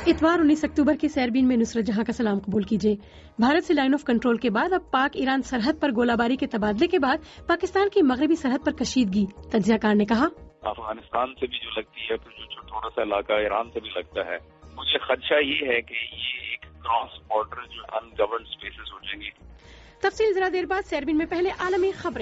اتوار 19 اکتوبر کے سیربین میں نصرت جہاں کا سلام قبول کیجیے۔ بھارت سے لائن آف کنٹرول کے بعد اب پاک ایران سرحد پر گولہ باری کے تبادلے کے بعد پاکستان کی مغربی سرحد پر کشیدگی، تجزیہ کار نے کہا افغانستان سے بھی جو لگتی ہے، پھر جو تھوڑا سا علاقہ ایران سے بھی لگتا ہے، مجھے خدشہ یہ ہے کہ یہ ایک کراس بارڈر جو ان گورنڈ اسپیسز ہو جائیں گی۔ تفصیل ذرا دیر بعد، سیربین میں پہلے عالمی خبریں۔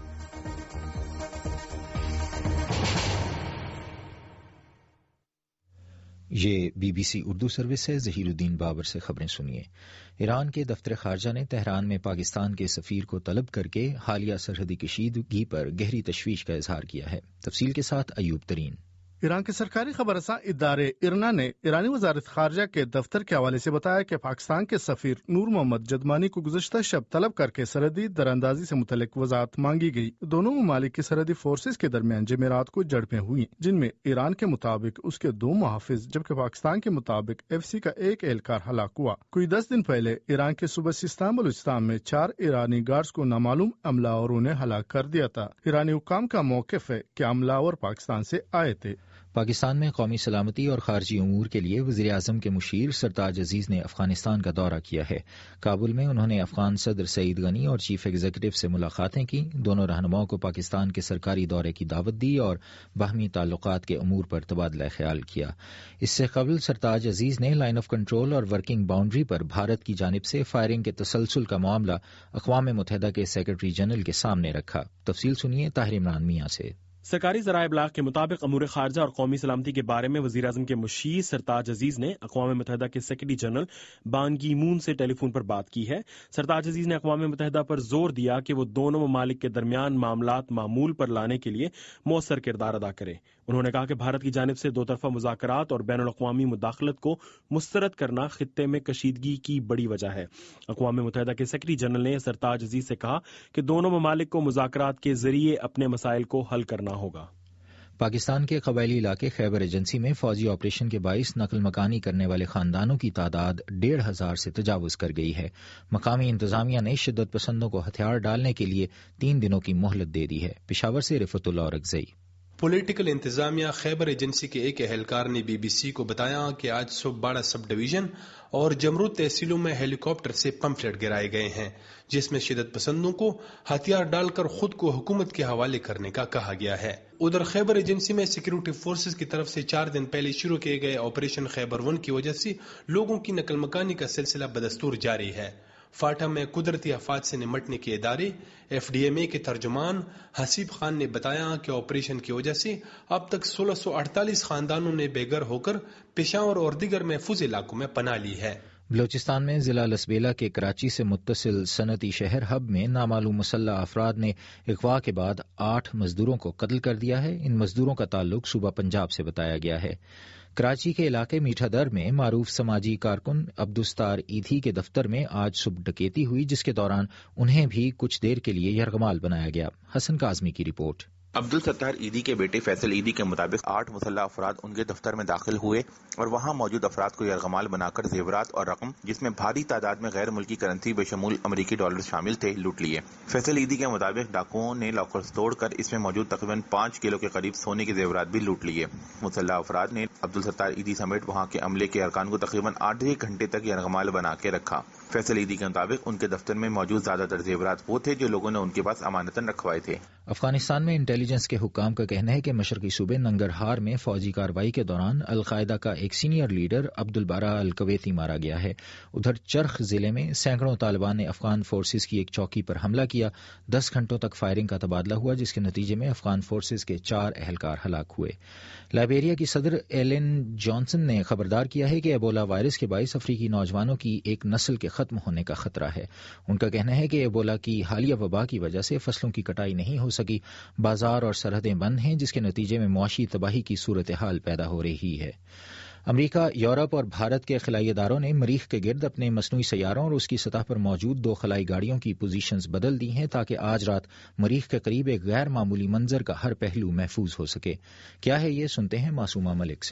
یہ BBC اردو سروس ہے۔ ظہیر الدین بابر سے خبریں سنیے۔ ایران کے دفتر خارجہ نے تہران میں پاکستان کے سفیر کو طلب کر کے حالیہ سرحدی کشیدگی پر گہری تشویش کا اظہار کیا ہے۔ تفصیل کے ساتھ ایوب ترین۔ ایران کے سرکاری خبر رساں ادارے ارنا نے ایرانی وزارت خارجہ کے دفتر کے حوالے سے بتایا کہ پاکستان کے سفیر نور محمد جدمانی کو گزشتہ شب طلب کر کے سرحدی دراندازی سے متعلق وضاحت مانگی گئی۔ دونوں ممالک کی سرحدی فورسز کے درمیان جمعرات کو جھڑپیں ہوئیں، جن میں ایران کے مطابق اس کے 2 محافظ جبکہ پاکستان کے مطابق FCC کا ایک اہلکار ہلاک ہوا۔ کوئی 10 دن پہلے ایران کے صوبہ سیستان بلوچستان میں 4 ایرانی گارڈز کو نامعلوم حملہ آوروں نے ہلاک کر دیا تھا۔ ایرانی حکام کا موقف ہے کہ حملہ آور پاکستان سے آئے تھے۔ پاکستان میں قومی سلامتی اور خارجی امور کے لیے وزیر اعظم کے مشیر سرتاج عزیز نے افغانستان کا دورہ کیا ہے۔ کابل میں انہوں نے افغان صدر سعید غنی اور چیف ایگزیکٹو سے ملاقاتیں کی۔ دونوں رہنماؤں کو پاکستان کے سرکاری دورے کی دعوت دی اور باہمی تعلقات کے امور پر تبادلہ خیال کیا۔ اس سے قبل سرتاج عزیز نے لائن آف کنٹرول اور ورکنگ باؤنڈری پر بھارت کی جانب سے فائرنگ کے تسلسل کا معاملہ اقوام متحدہ کے سیکرٹری جنرل کے سامنے رکھا۔ تفصیل سنیے طاہر عمران میاں سے۔ سرکاری ذرائع ابلاغ کے مطابق امور خارجہ اور قومی سلامتی کے بارے میں وزیر اعظم کے مشیر سرتاج عزیز نے اقوام متحدہ کے سیکرٹری جنرل بان کی مون سے ٹیلی فون پر بات کی ہے۔ سرتاج عزیز نے اقوام متحدہ پر زور دیا کہ وہ دونوں ممالک کے درمیان معاملات معمول پر لانے کے لیے مؤثر کردار ادا کرے۔ انہوں نے کہا کہ بھارت کی جانب سے 2 طرفہ مذاکرات اور بین الاقوامی مداخلت کو مسترد کرنا خطے میں کشیدگی کی بڑی وجہ ہے۔ اقوام متحدہ کے سیکرٹری جنرل نے سرتاج عزیز سے کہا کہ دونوں ممالک کو مذاکرات کے ذریعے اپنے مسائل کو حل کرنا ہوگا۔ پاکستان کے قبائلی علاقے خیبر ایجنسی میں فوجی آپریشن کے باعث نقل مکانی کرنے والے خاندانوں کی تعداد 1,500 سے تجاوز کر گئی ہے۔ مقامی انتظامیہ نے شدت پسندوں کو ہتھیار ڈالنے کے لیے 3 دنوں کی مہلت دے دی ہے۔ پشاور سے رفعت اللہ اورکزئی۔ پولیٹیکل انتظامیہ خیبر ایجنسی کے ایک اہلکار نے BBC کو بتایا کہ آج صبح باڑہ سب ڈویژن اور جمرود تحصیلوں میں ہیلی کاپٹر سے پمفلٹ گرائے گئے ہیں، جس میں شدت پسندوں کو ہتھیار ڈال کر خود کو حکومت کے حوالے کرنے کا کہا گیا ہے۔ ادھر خیبر ایجنسی میں سیکیورٹی فورسز کی طرف سے 4 دن پہلے شروع کیے گئے آپریشن خیبر 1 کی وجہ سے لوگوں کی نقل مکانی کا سلسلہ بدستور جاری ہے۔ فاٹا میں قدرتی آفات سے نمٹنے کے ادارے FDMA کے ترجمان حسیب خان نے بتایا کہ آپریشن کی وجہ سے اب تک 1648 خاندانوں نے بے گھر ہو کر پشاور اور دیگر محفوظ علاقوں میں پناہ لی ہے۔ بلوچستان میں ضلع لسبیلا کے کراچی سے متصل صنعتی شہر ہب میں نامعلوم مسلح افراد نے اغوا کے بعد 8 مزدوروں کو قتل کر دیا ہے۔ ان مزدوروں کا تعلق صوبہ پنجاب سے بتایا گیا ہے۔ کراچی کے علاقے میٹھا در میں معروف سماجی کارکن عبدالستار ایدھی کے دفتر میں آج صبح ڈکیتی ہوئی، جس کے دوران انہیں بھی کچھ دیر کے لیے یرغمال بنایا گیا۔ حسن کاظمی کی رپورٹ۔ عبدالستار ایدھی کے بیٹے فیصل ایدھی کے مطابق 8 مسلح افراد ان کے دفتر میں داخل ہوئے اور وہاں موجود افراد کو یرغمال بنا کر زیورات اور رقم، جس میں بھاری تعداد میں غیر ملکی کرنسی بشمول امریکی ڈالر شامل تھے، لوٹ لیے۔ فیصل ایدھی کے مطابق ڈاکوؤں نے لاکرز توڑ کر اس میں موجود تقریباً 5 کلو کے قریب سونے کے زیورات بھی لوٹ لیے۔ مسلح افراد نے عبدالستار ایدھی سمیت وہاں کے عملے کے ارکان کو تقریباً 8 گھنٹے تک یرغمال بنا کے رکھا۔ فیصل ایدھی کے مطابق ان کے دفتر میں موجود زیادہ تر زیورات وہ تھے جو لوگوں نے ان کے پاس امانتاً رکھوائے تھے۔ افغانستان میں انٹیلیجنس کے حکام کا کہنا ہے کہ مشرقی صوبے ننگرہار میں فوجی کارروائی کے دوران القاعدہ کا ایک سینئر لیڈر عبدالبارہ الکویتی مارا گیا ہے۔ ادھر چرخ ضلع میں سینکڑوں طالبان نے افغان فورسز کی ایک چوکی پر حملہ کیا۔ 10 گھنٹوں تک فائرنگ کا تبادلہ ہوا، جس کے نتیجے میں افغان فورسز کے 4 اہلکار ہلاک ہوئے۔ لائبیریا کی صدر ایلن جانسن نے خبردار کیا ہے کہ ایبولا وائرس کے باعث افریقی نوجوانوں کی ایک نسل کے ختم ہونے کا خطرہ ہے۔ ان کا کہنا ہے کہ ایبولا کی حالیہ وبا کی وجہ سے فصلوں کی کٹائی نہیں ہو سکی، بازار اور سرحدیں بند ہیں، جس کے نتیجے میں معاشی تباہی کی صورتحال پیدا ہو رہی ہے۔ امریکہ، یورپ اور بھارت کے خلائی اداروں نے مریخ کے گرد اپنے مصنوعی سیاروں اور اس کی سطح پر موجود 2 خلائی گاڑیوں کی پوزیشنز بدل دی ہیں تاکہ آج رات مریخ کے قریب ایک غیر معمولی منظر کا ہر پہلو محفوظ ہو سکے۔ کیا ہے یہ، سنتے ہیں معصومہ ملک سے۔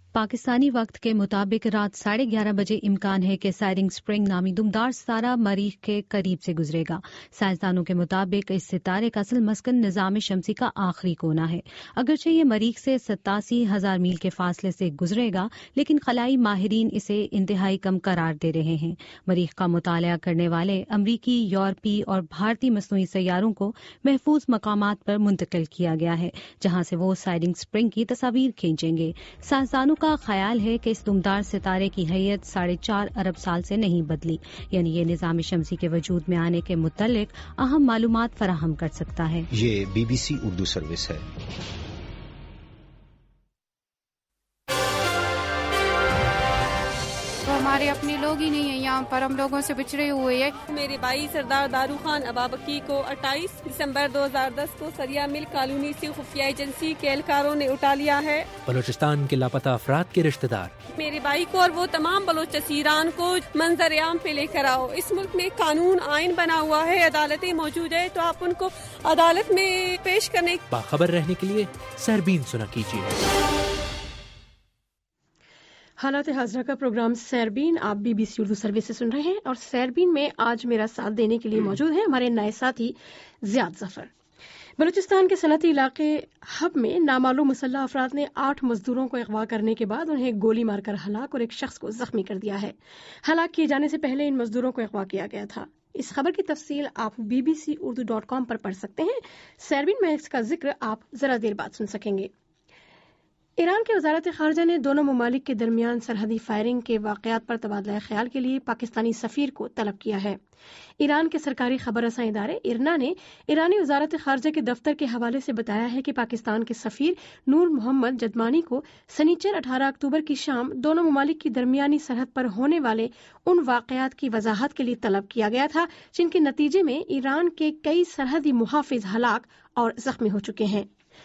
پاکستانی وقت کے مطابق رات 11:30 بجے امکان ہے کہ سائرنگ اسپرنگ نامی دمدار ستارہ مریخ کے قریب سے گزرے گا۔ سائنسدانوں کے مطابق اس ستارے کا اصل مسکن نظام شمسی کا آخری کونا ہے۔ اگرچہ یہ مریخ سے 87,000 میل کے فاصلے سے گزرے گا، لیکن خلائی ماہرین اسے انتہائی کم قرار دے رہے ہیں۔ مریخ کا مطالعہ کرنے والے امریکی، یورپی اور بھارتی مصنوعی سیاروں کو محفوظ مقامات پر منتقل کیا گیا ہے، جہاں سے وہ سائرنگ اسپرنگ کی تصاویر کھینچیں گے۔ سائنسدانوں کا خیال ہے کہ اس دمدار ستارے کی حیت 4.5 ارب سال سے نہیں بدلی، یعنی یہ نظام شمسی کے وجود میں آنے کے متعلق اہم معلومات فراہم کر سکتا ہے۔ یہ BBC اردو سروس ہے۔ ہمارے اپنے لوگ ہی نہیں ہیں یہاں پر، ہم لوگوں سے بچھڑے ہوئے ہیں۔ میرے بھائی سردار دارو خان ابابکی کو 28 دسمبر 2010 کو سریا مل کالونی سے خفیہ ایجنسی کے اہلکاروں نے اٹھا لیا ہے۔ بلوچستان کے لاپتہ افراد کے رشتہ دار میرے بھائی کو اور وہ تمام بلوچ اسیران کو منظر عام پہ لے کر آؤ۔ اس ملک میں قانون آئین بنا ہوا ہے، عدالتیں موجود ہے، تو آپ ان کو عدالت میں پیش کرنے۔ باخبر رہنے کے لیے سیربین سنا کیجیے۔ حالات حاضرہ کا پروگرام سیربین آپ BBC اردو سروس سے سن رہے ہیں، اور سیربین میں آج میرا ساتھ دینے کے لیے موجود ہیں ہمارے نئے ساتھی زیاد ظفر۔ بلوچستان کے صنعتی علاقے ہب میں نامعلوم مسلح افراد نے 8 مزدوروں کو اغوا کرنے کے بعد انہیں گولی مار کر ہلاک اور ایک شخص کو زخمی کر دیا ہے۔ ہلاک کیے جانے سے پہلے ان مزدوروں کو اغوا کیا گیا تھا۔ اس خبر کی تفصیل آپ bbcurdu.com پر پڑھ سکتے ہیں۔ سیربین میں اس کا ذکر آپ ذرا دیر بعد سن سکیں گے۔ ایران کی وزارت خارجہ نے دونوں ممالک کے درمیان سرحدی فائرنگ کے واقعات پر تبادلہ خیال کے لیے پاکستانی سفیر کو طلب کیا ہے۔ ایران کے سرکاری خبر رساں ادارے IRNA نے ایرانی وزارت خارجہ کے دفتر کے حوالے سے بتایا ہے کہ پاکستان کے سفیر نور محمد جدمانی کو سنیچر 18 اکتوبر کی شام دونوں ممالک کی درمیانی سرحد پر ہونے والے ان واقعات کی وضاحت کے لیے طلب کیا گیا تھا جن کے نتیجے میں ایران کے کئی سرحدی محافظ ہلاک اور زخمی ہو چکے ہیں۔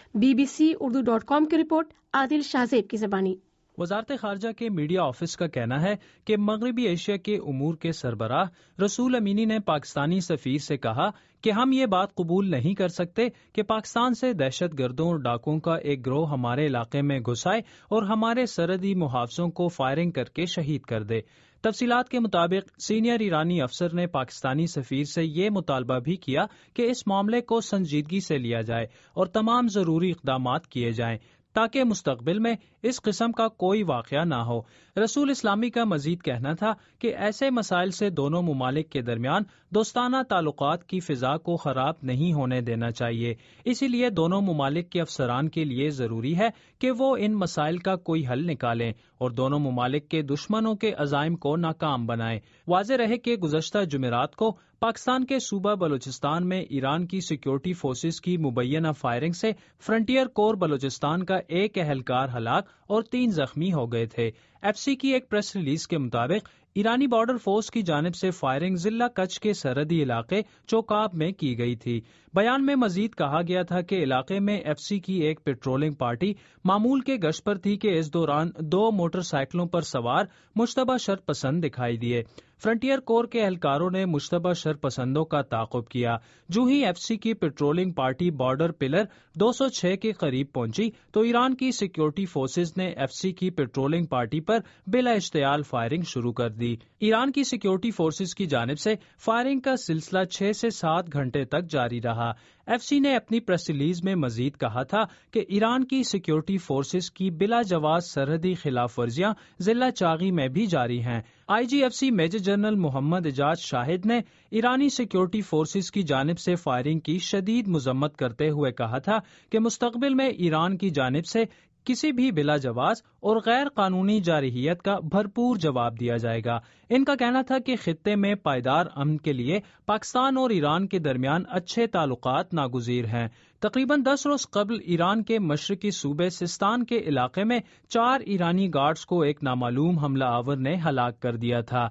bbcurdu.com کی رپورٹ عادل شاہزیب کی زبانی۔ وزارت خارجہ کے میڈیا آفس کا کہنا ہے کہ مغربی ایشیا کے امور کے سربراہ رسول امینی نے پاکستانی سفیر سے کہا کہ ہم یہ بات قبول نہیں کر سکتے کہ پاکستان سے دہشت گردوں اور ڈاکوں کا ایک گروہ ہمارے علاقے میں گھس آئے اور ہمارے سرحدی محافظوں کو فائرنگ کر کے شہید کر دے۔ تفصیلات کے مطابق سینئر ایرانی افسر نے پاکستانی سفیر سے یہ مطالبہ بھی کیا کہ اس معاملے کو سنجیدگی سے لیا جائے اور تمام ضروری اقدامات کیے جائیں تاکہ مستقبل میں اس قسم کا کوئی واقعہ نہ ہو۔ رسول اسلامی کا مزید کہنا تھا کہ ایسے مسائل سے دونوں ممالک کے درمیان دوستانہ تعلقات کی فضا کو خراب نہیں ہونے دینا چاہیے، اسی لیے دونوں ممالک کے افسران کے لیے ضروری ہے کہ وہ ان مسائل کا کوئی حل نکالیں اور دونوں ممالک کے دشمنوں کے عزائم کو ناکام بنائیں۔ واضح رہے کہ گزشتہ جمعرات کو پاکستان کے صوبہ بلوچستان میں ایران کی سیکیورٹی فورسز کی مبینہ فائرنگ سے فرنٹیئر کور بلوچستان کا ایک اہلکار ہلاک اور 3 زخمی ہو گئے تھے۔ FC کی ایک پریس ریلیز کے مطابق ایرانی بارڈر فورس کی جانب سے فائرنگ ضلع کچھ کے سرحدی علاقے چوکاب میں کی گئی تھی۔ بیان میں مزید کہا گیا تھا کہ علاقے میں FC کی ایک پیٹرولنگ پارٹی معمول کے گشت پر تھی کہ اس دوران 2 موٹر سائیکلوں پر سوار مشتبہ شرط پسند دکھائی دیے۔ فرنٹیئر کور کے اہلکاروں نے مشتبہ شرط پسندوں کا تعاقب کیا۔ جو ہی FC کی پیٹرولنگ پارٹی بارڈر پلر 206 کے قریب پہنچی تو ایران کی سیکیورٹی فورسز نے FC کی پیٹرولنگ پارٹی پر بلا اشتعال فائرنگ شروع کر دی۔ ایران کی سیکیورٹی فورسز کی جانب سے فائرنگ کا سلسلہ 6 سے 7 گھنٹے تک جاری رہا۔ FC نے اپنی پریس ریلیز میں مزید کہا تھا کہ ایران کی سیکیورٹی فورسز کی بلا جواز سرحدی خلاف ورزیاں ضلع چاغی میں بھی جاری ہیں۔ IGFC major general Muhammad Ijaz Shahid نے ایرانی سیکیورٹی فورسز کی جانب سے فائرنگ کی شدید مذمت کرتے ہوئے کہا تھا کہ مستقبل میں ایران کی جانب سے کسی بھی بلا جواز اور غیر قانونی جارحیت کا بھرپور جواب دیا جائے گا۔ ان کا کہنا تھا کہ خطے میں پائیدار امن کے لیے پاکستان اور ایران کے درمیان اچھے تعلقات ناگزیر ہیں۔ تقریباً 10 روز قبل ایران کے مشرقی صوبے سستان کے علاقے میں 4 ایرانی گارڈز کو ایک نامعلوم حملہ آور نے ہلاک کر دیا تھا۔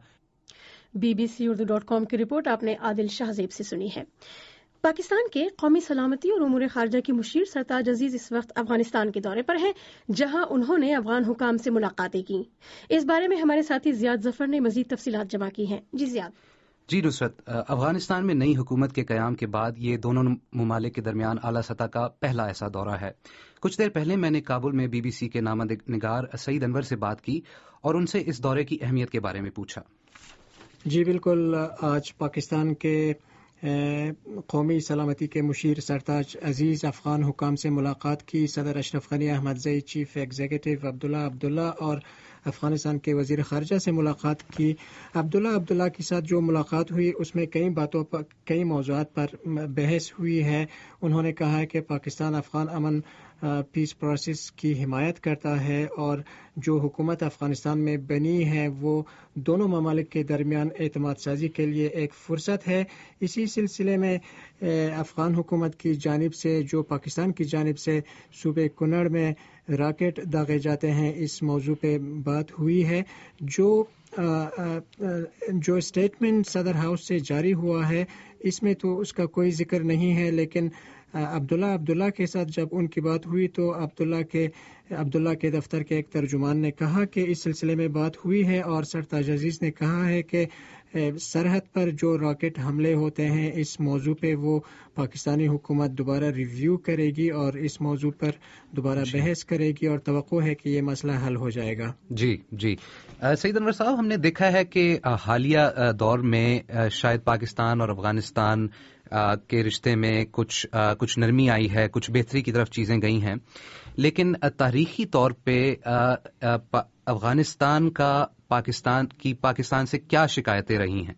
bbcurdu.com کی رپورٹ آپ نے عادل شاہزیب سے سنی ہے۔ پاکستان کے قومی سلامتی اور امور خارجہ کی مشیر سرتاج عزیز اس وقت افغانستان کے دورے پر ہیں، جہاں انہوں نے افغان حکام سے ملاقاتیں کی۔ اس بارے میں ہمارے ساتھی زیاد ظفر نے مزید تفصیلات جمع کی ہیں۔ جی زیاد۔ جی نصرت، افغانستان میں نئی حکومت کے قیام کے بعد یہ دونوں ممالک کے درمیان اعلیٰ سطح کا پہلا ایسا دورہ ہے۔ کچھ دیر پہلے میں نے کابل میں بی بی سی کے نامہ نگار سعید انور سے بات کی اور ان سے اس دورے کی اہمیت کے بارے میں پوچھا۔ جی بالکل، آج پاکستان کے قومی سلامتی کے مشیر سرتاج عزیز افغان حکام سے ملاقات کی۔ صدر Ashraf Ghani, Ahmadzai, chief executive Abdullah اور افغانستان کے وزیر خارجہ سے ملاقات کی۔ عبداللہ کے ساتھ جو ملاقات ہوئی اس میں کئی موضوعات پر بحث ہوئی ہے۔ انہوں نے کہا کہ پاکستان افغان امن پیس پروسیس کی حمایت کرتا ہے اور جو حکومت افغانستان میں بنی ہے وہ دونوں ممالک کے درمیان اعتماد سازی کے لیے ایک فرصت ہے۔ اسی سلسلے میں افغان حکومت کی جانب سے جو پاکستان کی جانب سے صوبے کنڑ میں راکٹ داغے جاتے ہیں، اس موضوع پہ بات ہوئی ہے۔ جو اسٹیٹمنٹ صدر ہاؤس سے جاری ہوا ہے اس میں تو اس کا کوئی ذکر نہیں ہے، لیکن عبداللہ کے ساتھ جب ان کی بات ہوئی تو عبداللہ کے دفتر کے ایک ترجمان نے کہا کہ اس سلسلے میں بات ہوئی ہے اور سرتاج عزیز نے کہا ہے کہ سرحد پر جو راکٹ حملے ہوتے ہیں اس موضوع پہ وہ پاکستانی حکومت دوبارہ ریویو کرے گی اور اس موضوع پر دوبارہ بحث کرے گی اور توقع ہے کہ یہ مسئلہ حل ہو جائے گا۔ جی سعید انور صاحب، ہم نے دیکھا ہے کہ حالیہ دور میں شاید پاکستان اور افغانستان کے رشتے میں کچھ نرمی آئی ہے، کچھ بہتری کی طرف چیزیں گئی ہیں، لیکن تاریخی طور پہ افغانستان کا پاکستان سے کیا شکایتیں رہی ہیں؟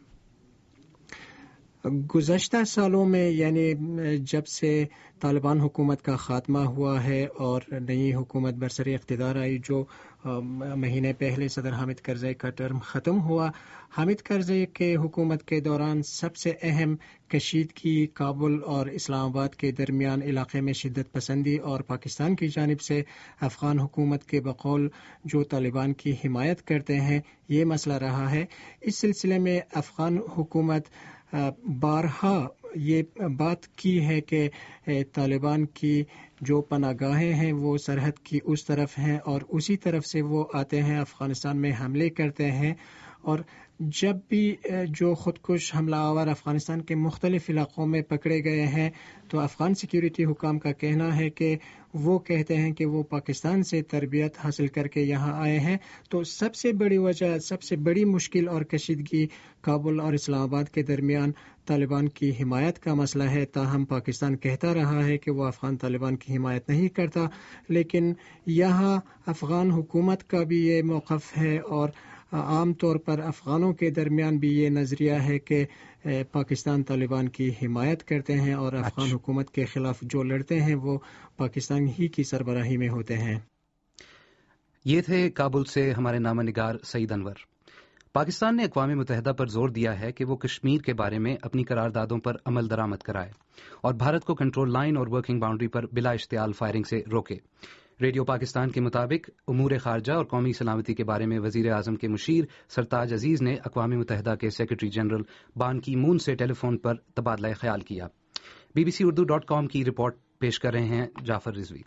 گزشتہ سالوں میں یعنی جب سے طالبان حکومت کا خاتمہ ہوا ہے اور نئی حکومت برسر اقتدار آئی، جو مہینے پہلے صدر حامد کرزئی کا ٹرم ختم ہوا، حامد کرزئی کے حکومت کے دوران سب سے اہم کشیدگی کابل اور اسلام آباد کے درمیان علاقے میں شدت پسندی اور پاکستان کی جانب سے افغان حکومت کے بقول جو طالبان کی حمایت کرتے ہیں یہ مسئلہ رہا ہے۔ اس سلسلے میں افغان حکومت بارہا یہ بات کی ہے کہ طالبان کی جو پناہ گاہیں ہیں وہ سرحد کی اس طرف ہیں اور اسی طرف سے وہ آتے ہیں، افغانستان میں حملے کرتے ہیں، اور جب بھی جو خودکش حملہ آور افغانستان کے مختلف علاقوں میں پکڑے گئے ہیں تو افغان سیکیورٹی حکام کا کہنا ہے کہ وہ کہتے ہیں کہ وہ پاکستان سے تربیت حاصل کر کے یہاں آئے ہیں۔ تو سب سے بڑی وجہ، سب سے بڑی مشکل اور کشیدگی کابل اور اسلام آباد کے درمیان طالبان کی حمایت کا مسئلہ ہے۔ تاہم پاکستان کہتا رہا ہے کہ وہ افغان طالبان کی حمایت نہیں کرتا، لیکن یہاں افغان حکومت کا بھی یہ موقف ہے اور عام طور پر افغانوں کے درمیان بھی یہ نظریہ ہے کہ پاکستان طالبان کی حمایت کرتے ہیں اور افغان حکومت کے خلاف جو لڑتے ہیں وہ پاکستان ہی کی سربراہی میں ہوتے ہیں۔ یہ تھے کابل سے ہمارے نامہ نگار سعید انور۔ پاکستان نے اقوام متحدہ پر زور دیا ہے کہ وہ کشمیر کے بارے میں اپنی قراردادوں پر عمل درآمد کرائے اور بھارت کو کنٹرول لائن اور ورکنگ باؤنڈری پر بلا اشتعال فائرنگ سے روکے۔ ریڈیو پاکستان کے مطابق امور خارجہ اور قومی سلامتی کے بارے میں وزیر اعظم کے مشیر سرتاج عزیز نے اقوام متحدہ کے سیکرٹری جنرل بان کی مون سے ٹیلی فون پر تبادلہ خیال کیا۔ BBC.com کی رپورٹ پیش کر رہے ہیں جعفر رضوی۔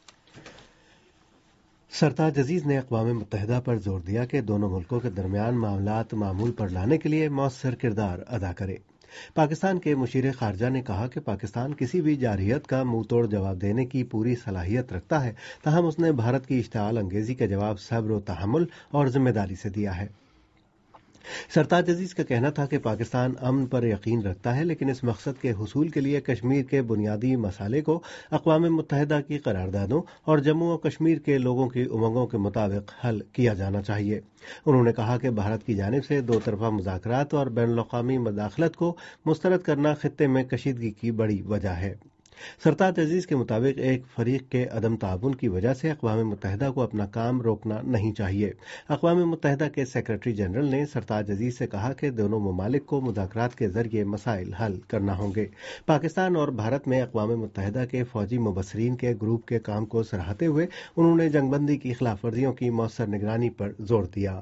سرتاج عزیز نے اقوام متحدہ پر زور دیا کہ دونوں ملکوں کے درمیان معاملات معمول پر لانے کے لیے مؤثر کردار ادا کرے۔ پاکستان کے مشیر خارجہ نے کہا کہ پاکستان کسی بھی جارحیت کا منہ توڑ جواب دینے کی پوری صلاحیت رکھتا ہے، تاہم اس نے بھارت کی اشتعال انگیزی کا جواب صبر و تحمل اور ذمہ داری سے دیا ہے۔ سرتاج عزیز کا کہنا تھا کہ پاکستان امن پر یقین رکھتا ہے، لیکن اس مقصد کے حصول کے لیے کشمیر کے بنیادی مسائل کو اقوام متحدہ کی قراردادوں اور جموں و کشمیر کے لوگوں کی امنگوں کے مطابق حل کیا جانا چاہیے۔ انہوں نے کہا کہ بھارت کی جانب سے دو طرفہ مذاکرات اور بین الاقوامی مداخلت کو مسترد کرنا خطے میں کشیدگی کی بڑی وجہ ہے۔ سرتاج عزیز کے مطابق ایک فریق کے عدم تعاون کی وجہ سے اقوام متحدہ کو اپنا کام روکنا نہیں چاہیے۔ اقوام متحدہ کے سیکرٹری جنرل نے سرتاج عزیز سے کہا کہ دونوں ممالک کو مذاکرات کے ذریعے مسائل حل کرنا ہوں گے۔ پاکستان اور بھارت میں اقوام متحدہ کے فوجی مبصرین کے گروپ کے کام کو سراہتے ہوئے انہوں نے جنگ بندی کی خلاف ورزیوں کی مؤثر نگرانی پر زور دیا۔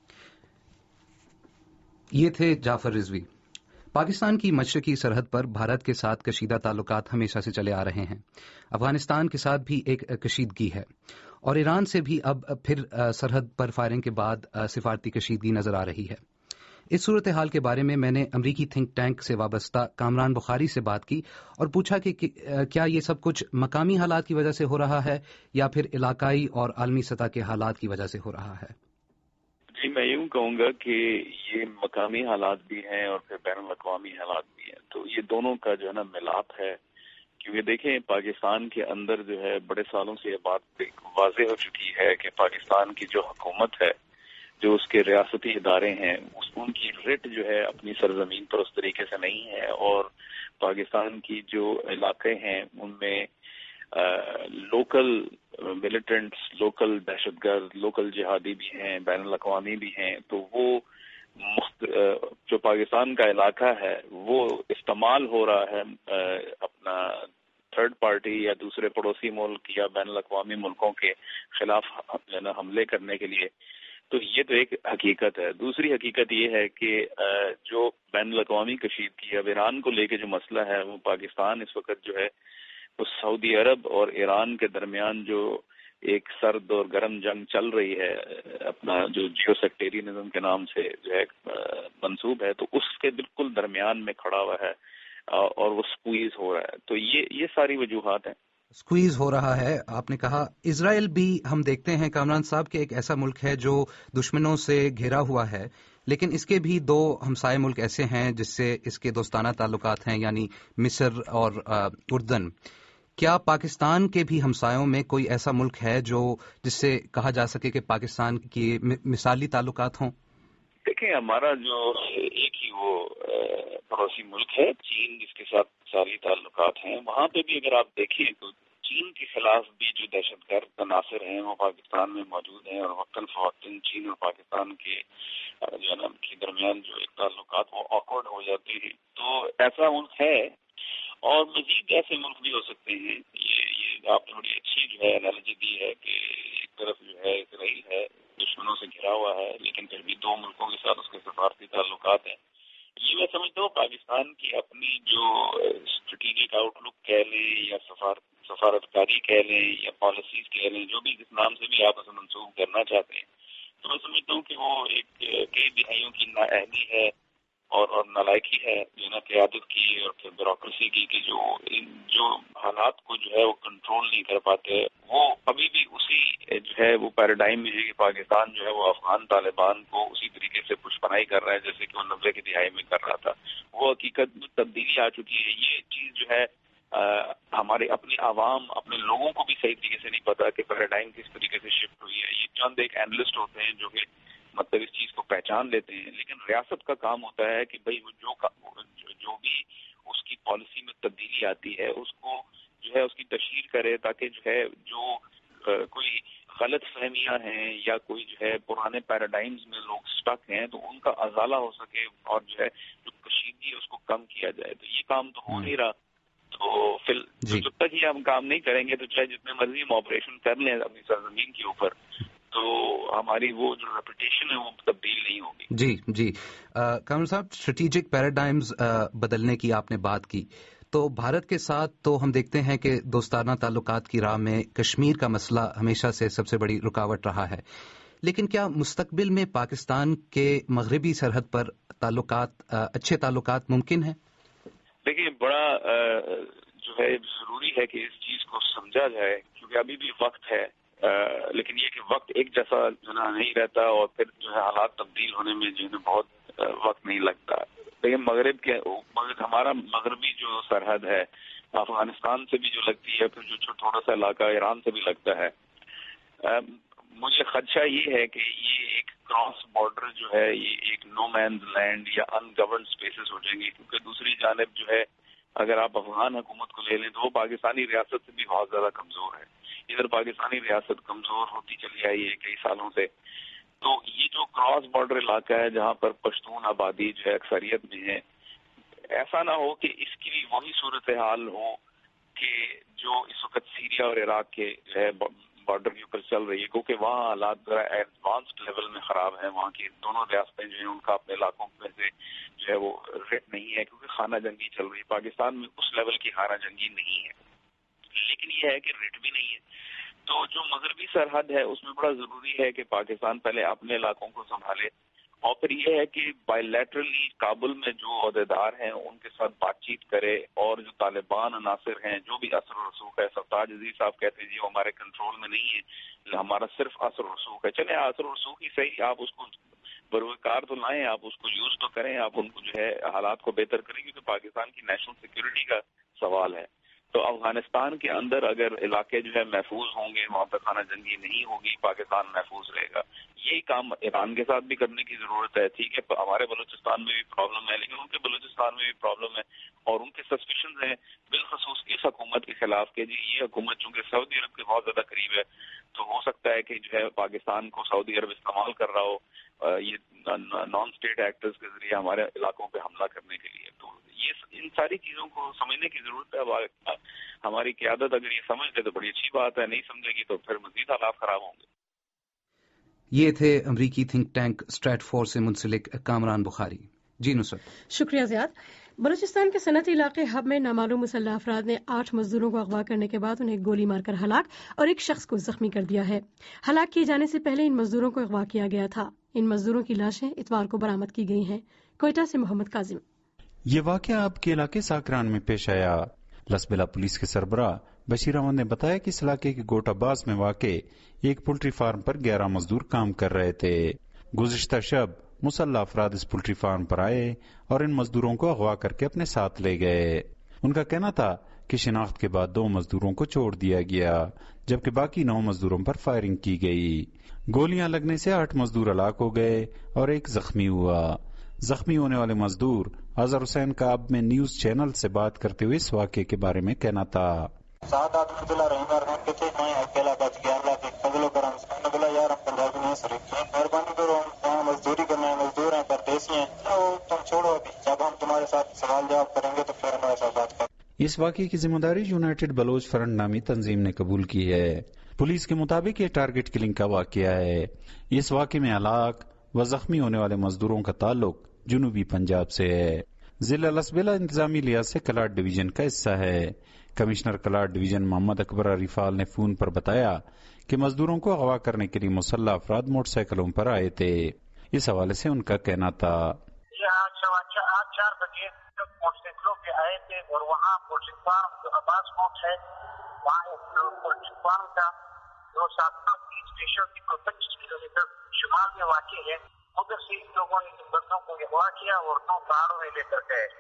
یہ تھے جعفر رضوی۔ پاکستان کی مشرقی سرحد پر بھارت کے ساتھ کشیدہ تعلقات ہمیشہ سے چلے آ رہے ہیں۔ افغانستان کے ساتھ بھی ایک کشیدگی ہے اور ایران سے بھی اب پھر سرحد پر فائرنگ کے بعد سفارتی کشیدگی نظر آ رہی ہے۔ इस सूरत हाल के बारे में मैंने अमरीकी थिंक टैंक से वाबस्ता कामरान बुखारी से बात की और पूछा कि क्या ये सब कुछ मकामी हालात की वजह से हो रहा है या फिर इलाकाई और आलमी सतह के हालात की वजह से हो रहा है। जी, मैं यूं कहूँगा कि ये मकामी हालात भी हैं और फिर बैनुल अक़वामी हालात भी हैं, तो ये दोनों का जो है ना मिलाप है। क्योंकि देखें, पाकिस्तान के अंदर जो है बड़े सालों से ये बात वाज़ेह हो चुकी है कि पाकिस्तान की जो हुकूमत है, जो उसके रियासती इदारे हैं, उनकी रिट जो है अपनी सरजमीन पर उस तरीके से नहीं है और पाकिस्तान की जो इलाके हैं उनमें लोकल मिलिटेंट्स, लोकल दहशतगर्द, लोकल जिहादी भी हैं, बैनुल अक़वामी भी हैं, तो वो जो पाकिस्तान का इलाका है वो इस्तेमाल हो रहा है अपना थर्ड पार्टी या दूसरे पड़ोसी मुल्क या बैनुल अक़वामी मुल्कों के खिलाफ हमले करने के लिए। तो ये तो एक हकीकत है। दूसरी हकीकत ये है कि जो बैनुल अक़वामी कशीदगी अब ईरान को लेके जो मसला है, वो पाकिस्तान इस वक्त जो है वो सऊदी अरब और ईरान के दरमियान जो एक सर्द और गर्म जंग चल रही है, अपना जो जियो सेक्टेरियनिज्म के नाम से जो है मंसूब है, तो उसके बिल्कुल दरमियान में खड़ा हुआ है और वो स्क्वीज हो रहा है। तो ये सारी वजूहात हैं। स्क्वीज हो रहा है, आपने कहा। इजराइल भी हम देखते हैं कामरान साहब के एक ऐसा मुल्क है जो दुश्मनों से घिरा हुआ है, लेकिन इसके भी दो हमसाए मुल्क ऐसे हैं जिससे इसके दोस्ताना ताल्लुकात हैं, यानी मिस्र और उर्दन। क्या पाकिस्तान के भी हमसायों में कोई ऐसा मुल्क है जो जिससे कहा जा सके कि पाकिस्तान की मिसाली ताल्लुकात हों? देखिए, हमारा जो एक ही वो पड़ोसी मुल्क है चीन, जिसके साथ सारी ताल्लुकात हैं, वहाँ पे भी अगर आप देखें तो चीन के खिलाफ भी जो दहशतगर्द तनासर हैं वो पाकिस्तान में मौजूद हैं और वक्तन फवक्तन चीन और पाकिस्तान के जो है के दरमियान जो एक ताल्लुकात वो ऑकवर्ड हो जाते हैं। तो ऐसा मुल्क है और मजीद ऐसे मुल्क भी हो सकते हैं। ये आपने बड़ी अच्छी जो है एनालॉजी दी है कि एक तरफ जो है इसराइल है, दुश्मनों से घिरा हुआ है, लेकिन फिर भी दो मुल्कों के साथ उसके सफारती ताल्लुकात हैं। ये मैं समझता हूँ पाकिस्तान की अपनी जो स्ट्रेटेजिक आउटलुक कह लें या सफारतकारी कह लें या पॉलिसीज कह लें, जो भी जिस नाम से भी आप उसे मंसूब करना चाहते हैं, तो मैं समझता हूँ कि वो एक कई दिहाइयों की नाअहली है और नालायकी है जो ना क़यादत की और फिर ब्यूरोक्रेसी की कि जो हालात को जो है वो कंट्रोल नहीं कर पाते। वो अभी भी उसी जो है वो पैराडाइम में है कि पाकिस्तान जो है वो अफगान तालिबान को उसी तरीके से पुष्पनाई कर रहा है जैसे कि वो 90 की दिहाई में कर रहा था। वो हकीकत में तब्दीली आ चुकी है। ये चीज जो है हमारे अपने आवाम, अपने लोगों को भी सही तरीके से नहीं पता कि पैराडाइम किस तरीके से शिफ्ट हुई है। ये चंद एक एनालिस्ट होते हैं जो कि मतलब इस चीज को पहचान लेते हैं, लेकिन रियासत का काम होता है कि भाई जो भी उसकी पॉलिसी में तब्दीली आती है उसको जो है उसकी तशहीर करे, ताकि जो है जो कोई गलत फहमियां हैं या कोई जो है पुराने पैराडाइम्स में लोग स्टक हैं तो उनका अजाला हो सके और जो है जो कशीदगी है उसको कम किया जाए। तो ये काम तो हो नहीं रहा। तो फिर जब तक ये हम काम नहीं करेंगे तो चाहे जितने मर्जी हम ऑपरेशन कर लें अपनी सरजमीन के ऊपर, तो हमारी वो जो रेपुटेशन है वो तब्दील नहीं होगी। जी कामरान साहब, स्ट्रेटेजिक पैराडाइम्स बदलने की आपने बात की, तो भारत के साथ तो हम देखते हैं कि दोस्ताना ताल्लुकात की राह में कश्मीर का मसला हमेशा से सबसे बड़ी रुकावट रहा है, लेकिन क्या मुस्तकबिल में पाकिस्तान के मगरबी सरहद पर अच्छे ताल्लुकात मुमकिन है? देखिए, बड़ा जो है जरूरी है कि इस चीज को समझा जाए, क्योंकि अभी भी वक्त है, लेकिन ये कि वक्त एक जैसा जो ना नहीं रहता और फिर जो है हालात तब्दील होने में जो है बहुत वक्त नहीं लगता। लेकिन मगर हमारा मगरबी जो सरहद है अफगानिस्तान से भी जो लगती है, फिर जो थोड़ा सा इलाका ईरान से भी लगता है, मुझे खदशा ये है कि ये एक क्रॉस बॉर्डर जो है ये एक नो मैन्स लैंड या अनगवर्नड स्पेसेस हो जाएंगे। क्योंकि दूसरी जानिब जो है अगर आप अफगान हुकूमत को ले लें तो वो पाकिस्तानी रियासत से भी बहुत ज्यादा कमजोर है। इधर पाकिस्तानी रियासत कमजोर होती चली आई है कई सालों से। तो ये जो क्रॉस बॉर्डर इलाका है जहाँ पर पश्तून आबादी जो है अक्सरियत में है, ऐसा ना हो कि इसकी भी वही सूरत हाल हो कि जो इस वक्त सीरिया और इराक के जो है बॉर्डर के ऊपर चल रही है, क्योंकि वहाँ हालात जरा एडवांस्ड लेवल में खराब है। वहाँ की दोनों रियासतें जो है उनका अपने इलाकों में से जो है वो रेट नहीं है, क्योंकि खाना जंगी चल रही है। पाकिस्तान में उस लेवल की खाना जंगी नहीं है, लेकिन ये है कि रेट भी नहीं है। तो जो मगरबी सरहद है उसमें बड़ा जरूरी है कि पाकिस्तान पहले अपने इलाकों को संभाले اور پھر یہ ہے کہ بائیلیٹرلی کابل میں جو عہدیدار ہیں ان کے ساتھ بات چیت کرے، اور جو طالبان عناصر ہیں جو بھی اثر و رسوخ ہے، سرتاج عزیز صاحب کہتے ہیں جی وہ ہمارے کنٹرول میں نہیں ہے، ہمارا صرف اثر و رسوخ ہے. چلے اثر و رسوخ ہی صحیح، آپ اس کو بروئے کار تو لائیں، آپ اس کو یوز تو کریں، آپ ان کو جو ہے حالات کو بہتر کریں، کیونکہ پاکستان کی نیشنل سیکورٹی کا سوال ہے. تو افغانستان کے اندر اگر علاقے جو ہے محفوظ ہوں گے، وہاں پہ خانہ جنگی نہیں ہوگی، پاکستان محفوظ رہے گا. یہی کام ایران کے ساتھ بھی کرنے کی ضرورت ہے. ٹھیک ہے ہمارے بلوچستان میں بھی پرابلم ہے، لیکن ان کے بلوچستان میں بھی پرابلم ہے، اور ان کے سسپیشنز ہیں بالخصوص اس حکومت کے خلاف کہ جی یہ حکومت چونکہ سعودی عرب کے بہت زیادہ قریب ہے، تو ہو سکتا ہے کہ جو ہے پاکستان کو سعودی عرب استعمال کر رہا ہو یہ نان اسٹیٹ ایکٹرز کے ذریعے ہمارے علاقوں پہ حملہ کرنے کے لیے. تو یہ ان ساری چیزوں کو سمجھنے کی ضرورت ہے. ہماری قیادت اگر یہ سمجھ لے تو بڑی اچھی بات ہے، نہیں سمجھے گی تو پھر مزید حالات خراب ہوں گے. یہ تھے امریکی تھنک ٹینک اسٹریٹ فور سے منسلک کامران بخاری. جی نصرت. شکریہ زیاد. بلوچستان کے صنعتی علاقے ہب میں نامعلوم مسلح افراد نے 8 مزدوروں کو اغوا کرنے کے بعد انہیں گولی مار کر ہلاک اور ایک شخص کو زخمی کر دیا ہے. ہلاک کیے جانے سے پہلے ان مزدوروں کو اغوا کیا گیا تھا. ان مزدوروں کی لاشیں اتوار کو برآمد کی گئی ہیں. کوئٹہ سے محمد کاظم. یہ واقعہ آپ کے علاقے ساکران میں پیش آیا. لسبلا پولیس کے سربراہ بشیر احمد نے بتایا کہ اس علاقے کے گوٹ عباس میں واقع ایک پولٹری فارم پر 11 مزدور کام کر رہے تھے. گزشتہ شب مسلح افراد اس پولٹری فارم پر آئے اور ان مزدوروں کو اغوا کر کے اپنے ساتھ لے گئے. ان کا کہنا تھا کہ شناخت کے بعد 2 مزدوروں کو چھوڑ دیا گیا، جبکہ باقی 9 مزدوروں پر فائرنگ کی گئی. گولیاں لگنے سے 8 مزدور ہلاک ہو گئے اور ایک زخمی ہوا. زخمی ہونے والے مزدور اظہر حسین کا اب میں نیوز چینل سے بات کرتے ہوئے اس واقعے کے بارے میں کہنا تھا. 7 آدمی دلا رہے ہیں کہ تھے میں اکیلا بچ گیا. اللہ کے فضل و کرم سے میں بولا یار ہم پنجابی نہیں سر مہربانی کرو، ہم مزدوری کرنا ہے، مزدور ہیں پردیسی ہیں، تم چھوڑو ابھی، جب ہم تمہارے ساتھ سوال جواب کریں گے تو پھر ہمارے ساتھ بات کریں. اس واقعے کی ذمہ داری یونائٹڈ بلوچ فرنٹ نامی تنظیم نے قبول کی ہے. پولیس کے مطابق یہ ٹارگٹ کلنگ کا واقعہ ہے. اس واقعے میں ہلاک و زخمی ہونے والے مزدوروں کا تعلق جنوبی پنجاب سے ہے. ضلع لسبیلا انتظامی لحاظ سے کلاٹ ڈویژن کا حصہ ہے. کمشنر کلاٹ ڈویژن محمد اکبر عریفال نے فون پر بتایا کہ مزدوروں کو اغوا کرنے کے لیے مسلح افراد موٹر سائیکلوں پر آئے تھے. اس حوالے سے ان کا کہنا تھا آج 4 بجے موٹر سائیکلوں پہ آئے تھے اور وہاں پولٹری فارم جو عباس کوٹ ہے وہاں پولٹری فارم کا جو سابقہ اسٹیشن 25 کلومیٹر شمال میں واقع ہے، ادھر سے ان لوگوں نے بندوں کو اغوا کیا اور 2 کاروں میں لے کر گئے.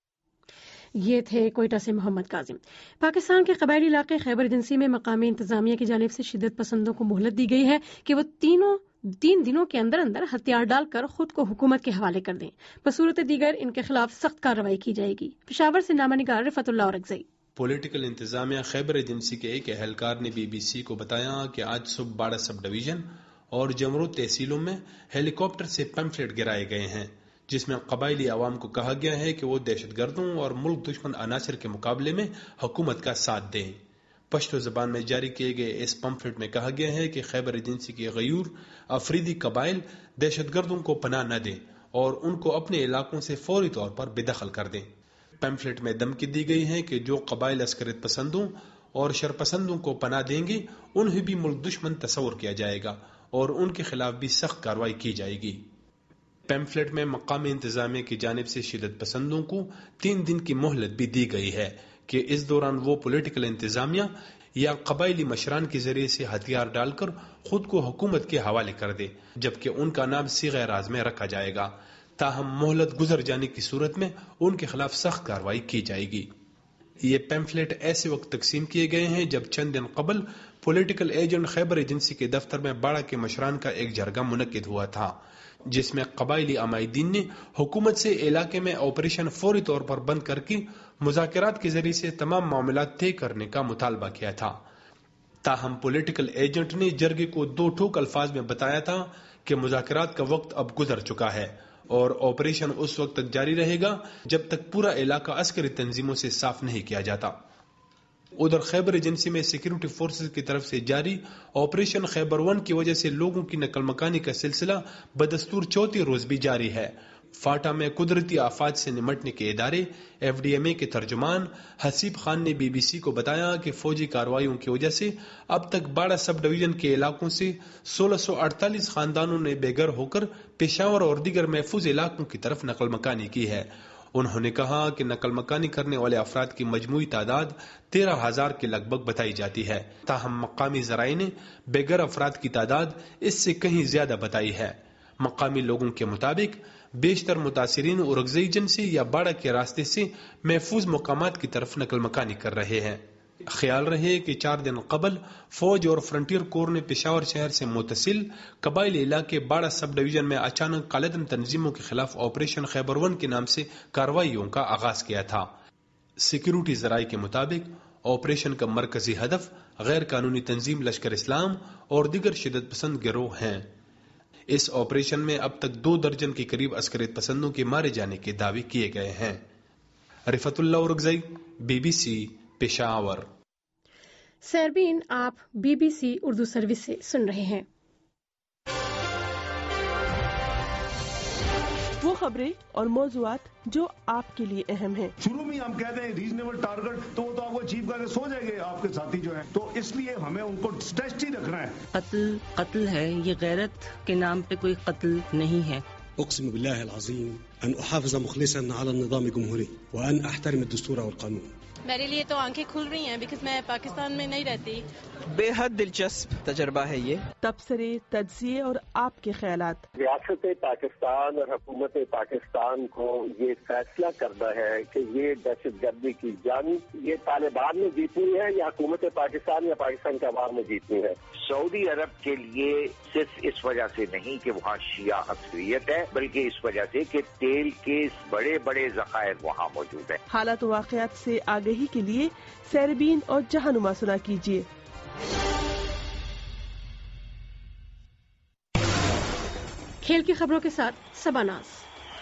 یہ تھے کوئٹہ سے محمد کاظم. پاکستان کے قبائلی علاقے خیبر ایجنسی میں مقامی انتظامیہ کی جانب سے شدت پسندوں کو مہلت دی گئی ہے کہ وہ 3 دنوں کے اندر ہتھیار ڈال کر خود کو حکومت کے حوالے کر دیں. بصورت دیگر ان کے خلاف سخت کارروائی کی جائے گی. پشاور سے نامہ نگار رفعت اللہ اورکزئی. پولیٹیکل انتظامیہ خیبر ایجنسی کے ایک اہلکار نے BBC کو بتایا کہ آج صبح باڑہ سب ڈویژن اور جمرو تحصیلوں میں ہیلی کاپٹر سے پمفلیٹ گرائے گئے ہیں، جس میں قبائلی عوام کو کہا گیا ہے کہ وہ دہشت گردوں اور ملک دشمن عناصر کے مقابلے میں حکومت کا ساتھ دیں. پشتو زبان میں جاری کیے گئے اس پمفلٹ میں کہا گیا ہے کہ خیبر ایجنسی کے غیور افریدی قبائل دہشت گردوں کو پناہ نہ دیں اور ان کو اپنے علاقوں سے فوری طور پر بے دخل کر دیں. پمفلٹ میں دھمکی دی گئی ہے کہ جو قبائل عسکریت پسندوں اور شرپسندوں کو پناہ دیں گے انہیں بھی ملک دشمن تصور کیا جائے گا اور ان کے خلاف بھی سخت کارروائی کی جائے گی. پیمفلیٹ میں مقامی انتظامیہ کی جانب سے شدت پسندوں کو 3 دن کی مہلت بھی دی گئی ہے کہ اس دوران وہ پولیٹیکل انتظامیہ یا قبائلی مشران کے ذریعے سے ہتھیار ڈال کر خود کو حکومت کے حوالے کر دے، جبکہ ان کا نام صیغہ راز میں رکھا جائے گا. تاہم مہلت گزر جانے کی صورت میں ان کے خلاف سخت کارروائی کی جائے گی. یہ پیمفلیٹ ایسے وقت تقسیم کیے گئے ہیں جب چند دن قبل پولیٹیکل ایجنٹ خیبر ایجنسی کے دفتر میں باڑہ کے مشران کا ایک جرگہ منعقد ہوا تھا، جس میں قبائلی عمائدین نے حکومت سے علاقے میں آپریشن فوری طور پر بند کر کے مذاکرات کے ذریعے سے تمام معاملات طے کرنے کا مطالبہ کیا تھا. تاہم پولیٹیکل ایجنٹ نے جرگے کو 2 ٹوک الفاظ میں بتایا تھا کہ مذاکرات کا وقت اب گزر چکا ہے اور آپریشن اس وقت تک جاری رہے گا جب تک پورا علاقہ عسکری تنظیموں سے صاف نہیں کیا جاتا. ادھر خیبر ایجنسی میں سیکیورٹی فورسز کی طرف سے جاری آپریشن خیبر 1 کی وجہ سے لوگوں کی نقل مکانی کا سلسلہ بدستور 4 روز بھی جاری ہے. फाटा में कुदरती आफात से निमटने के इदारे FDMA के तर्जुमान हसीब खान ने BBC को बताया कि फौजी कार्रवाइयों की वजह से अब तक 12 सब डिवीजन के इलाकों से 1648 खानदानों ने बेघर होकर पेशावर और दीगर महफूज इलाकों की तरफ नकल मकानी की है। उन्होंने कहा कि नकल मकानी करने वाले अफराद की मजमूई तादाद 13,000 के लगभग बताई जाती है, ताहम मकामी जराए ने बेघर अफराद की तादाद इससे कहीं ज्यादा बताई है। मकामी लोगों के मुताबिक बेशतर मुतासिरीन उरगज़ई एजेंसी या बाड़ा के रास्ते से महफूज मकामात की तरफ नकल मकानी कर रहे हैं। ख्याल रहे कि 4 दिन कबल फौज और फ्रंटियर कोर ने पेशावर शहर से मुतसिल कबाइली इलाके बाड़ा सब डिवीजन में अचानक कालेदन तंजीमों के खिलाफ ऑपरेशन खैबर 1 के नाम से कार्रवाइयों का आगाज किया था। सिक्योरिटी जराये के मुताबिक ऑपरेशन का मरकजी हदफ गैर कानूनी तंजीम लश्कर इस्लाम और दीगर शिदत पसंद गिरोह हैं। इस ऑपरेशन में अब तक 2 दर्जन के करीब अस्करियत पसंदों के मारे जाने के दावे किए गए हैं। रिफतुल्लाह उरगज़ई, BBC, पेशावर। सरबीन आप BBC उर्दू सर्विस से सुन रहे हैं। वो खबरें और मौज़ूआत जो आपके लिए अहम हैं। शुरू में हम कहते हैं रीजनेबल टारगेट, तो वो तो आपको अचीव करके सो जाएंगे आपके साथी जो है, तो इसलिए हमें उनको स्ट्रेच ही रखना है। कत्ल है, ये गैरत के नाम पे कोई कत्ल नहीं है। أقسم بالله العظيم أن أحافظ مخلصا على النظام الجمهوري وأن أحترم الدستور والقانون. मेरे लिए तो आंखें खुल रही हैं बिकॉज़ मैं पाकिस्तान में नहीं रहती। बेहद दिलचस्प तजर्बा है ये। तबसरे, तज्जिए और आपके ख्यालात। रियासत पाकिस्तान और हुकूमत पाकिस्तान को ये फैसला करना है कि ये दहशतगर्दी की जंग ये तालिबान में जीतनी है या हुकूमत पाकिस्तान या पाकिस्तान के अवाम में जीतनी है। सऊदी अरब के लिए सिर्फ इस वजह से नहीं कि वहाँ शिया अक्सरियत है, बल्कि इस वजह से कि तेल के बड़े बड़े ज़खायर वहाँ मौजूद है। हालात वाक़यात से आगाही के लिए सरबीन और जहानुमा सुना कीजिए। खेल की खबरों के साथ सबनाज।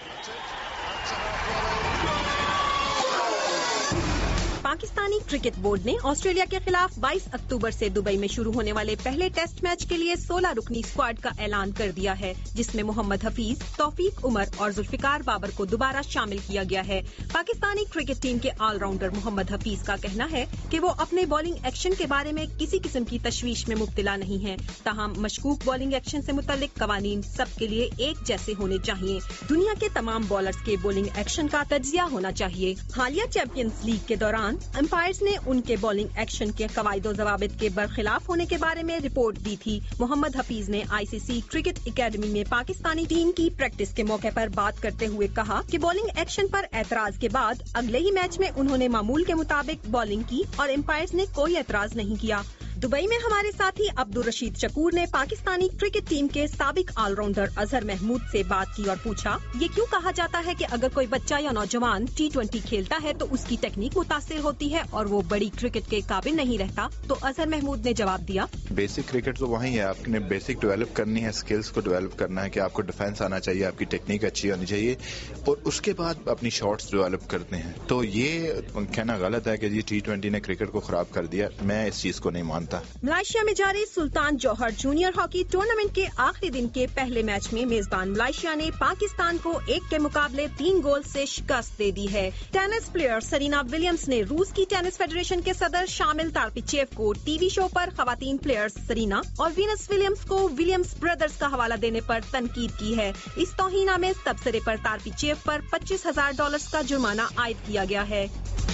पाकिस्तानी क्रिकेट बोर्ड ने ऑस्ट्रेलिया के खिलाफ 22 अक्टूबर से दुबई में शुरू होने वाले पहले टेस्ट मैच के लिए 16 रुकनी स्क्वाड का ऐलान कर दिया है, जिसमें मोहम्मद हफीज, तौफीक उमर और जुल्फिकार बाबर को दोबारा शामिल किया गया है। पाकिस्तानी क्रिकेट टीम के ऑलराउंडर मोहम्मद हफीज का कहना है कि वो अपने बॉलिंग एक्शन के बारे में किसी किस्म की तशवीश में मुब्तला नहीं है, ताहम मशकूक बॉलिंग एक्शन से मुतल्लिक कवानीन सबके लिए एक जैसे होने चाहिए। दुनिया के तमाम बॉलर्स के बॉलिंग एक्शन का तज्जिया होना चाहिए। हालिया चैंपियंस लीग के दौरान अंपायर्स ने उनके बॉलिंग एक्शन के कवायदो ज़वाबित के बरखिलाफ होने के बारे में रिपोर्ट दी थी। मोहम्मद हफीज ने ICC क्रिकेट एकेडमी में पाकिस्तानी टीम की प्रैक्टिस के मौके पर बात करते हुए कहा कि बॉलिंग एक्शन पर एतराज के बाद अगले ही मैच में उन्होंने मामूल के मुताबिक बॉलिंग की और अंपायर्स ने कोई एतराज नहीं किया। दुबई में हमारे साथी अब्दुल रशीद शकूर ने पाकिस्तानी क्रिकेट टीम के साबिक ऑलराउंडर अजहर महमूद से बात की और पूछा, ये क्यों कहा जाता है कि अगर कोई बच्चा या नौजवान T20 खेलता है तो उसकी टेक्निक मुतासिर होती है और वो बड़ी क्रिकेट के काबिल नहीं रहता? तो अजहर महमूद ने जवाब दिया, बेसिक क्रिकेट तो वही है, आपने बेसिक डेवलप करनी है, स्किल्स को डेवलप करना है कि आपको डिफेंस आना चाहिए, आपकी टेक्निक अच्छी होनी चाहिए और उसके बाद अपनी शॉट्स डेवलप करते हैं। तो ये कहना गलत है कि जी T20 ने क्रिकेट को खराब कर दिया, मैं इस चीज को नहीं मानता। मलेशिया में जारी sultan Johor junior hockey tournament के आखिरी दिन के पहले मैच में मेजबान मलेशिया ने पाकिस्तान को 1 के मुकाबले 3 गोल से शिकस्त दे दी है। टेनिस प्लेयर सरीना विलियम्स ने रूस की टेनिस फेडरेशन के सदर शामिल तारपीचेव को टीवी शो पर खवातीन प्लेयर्स सरीना और वीनस विलियम्स को विलियम्स ब्रदर्स का हवाला देने पर तनकीद की है। इस तौहीना में तबसरे पर तारपीचेव पर $25,000 का जुर्माना आयद किया गया है।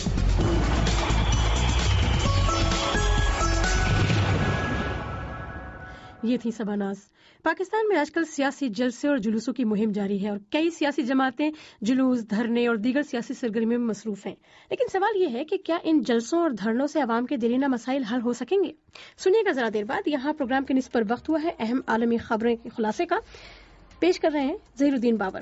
ये थी सबनाज। पाकिस्तान में आजकल सियासी जलसे और जुलूसों की मुहिम जारी है और कई सियासी जमातें जुलूस, धरने और दीगर सियासी सरगर्मियों में मसरूफ हैं। लेकिन सवाल ये है कि क्या इन जलसों और धरनों से आवाम के दिलीना मसाइल हल हो सकेंगे? सुनिएगा जरा देर बाद। यहाँ प्रोग्राम के निस पर वक्त हुआ है अहम आलमी खबरें के खुलासे का। पेश कर रहे हैं ज़हीरुद्दीन बाबर।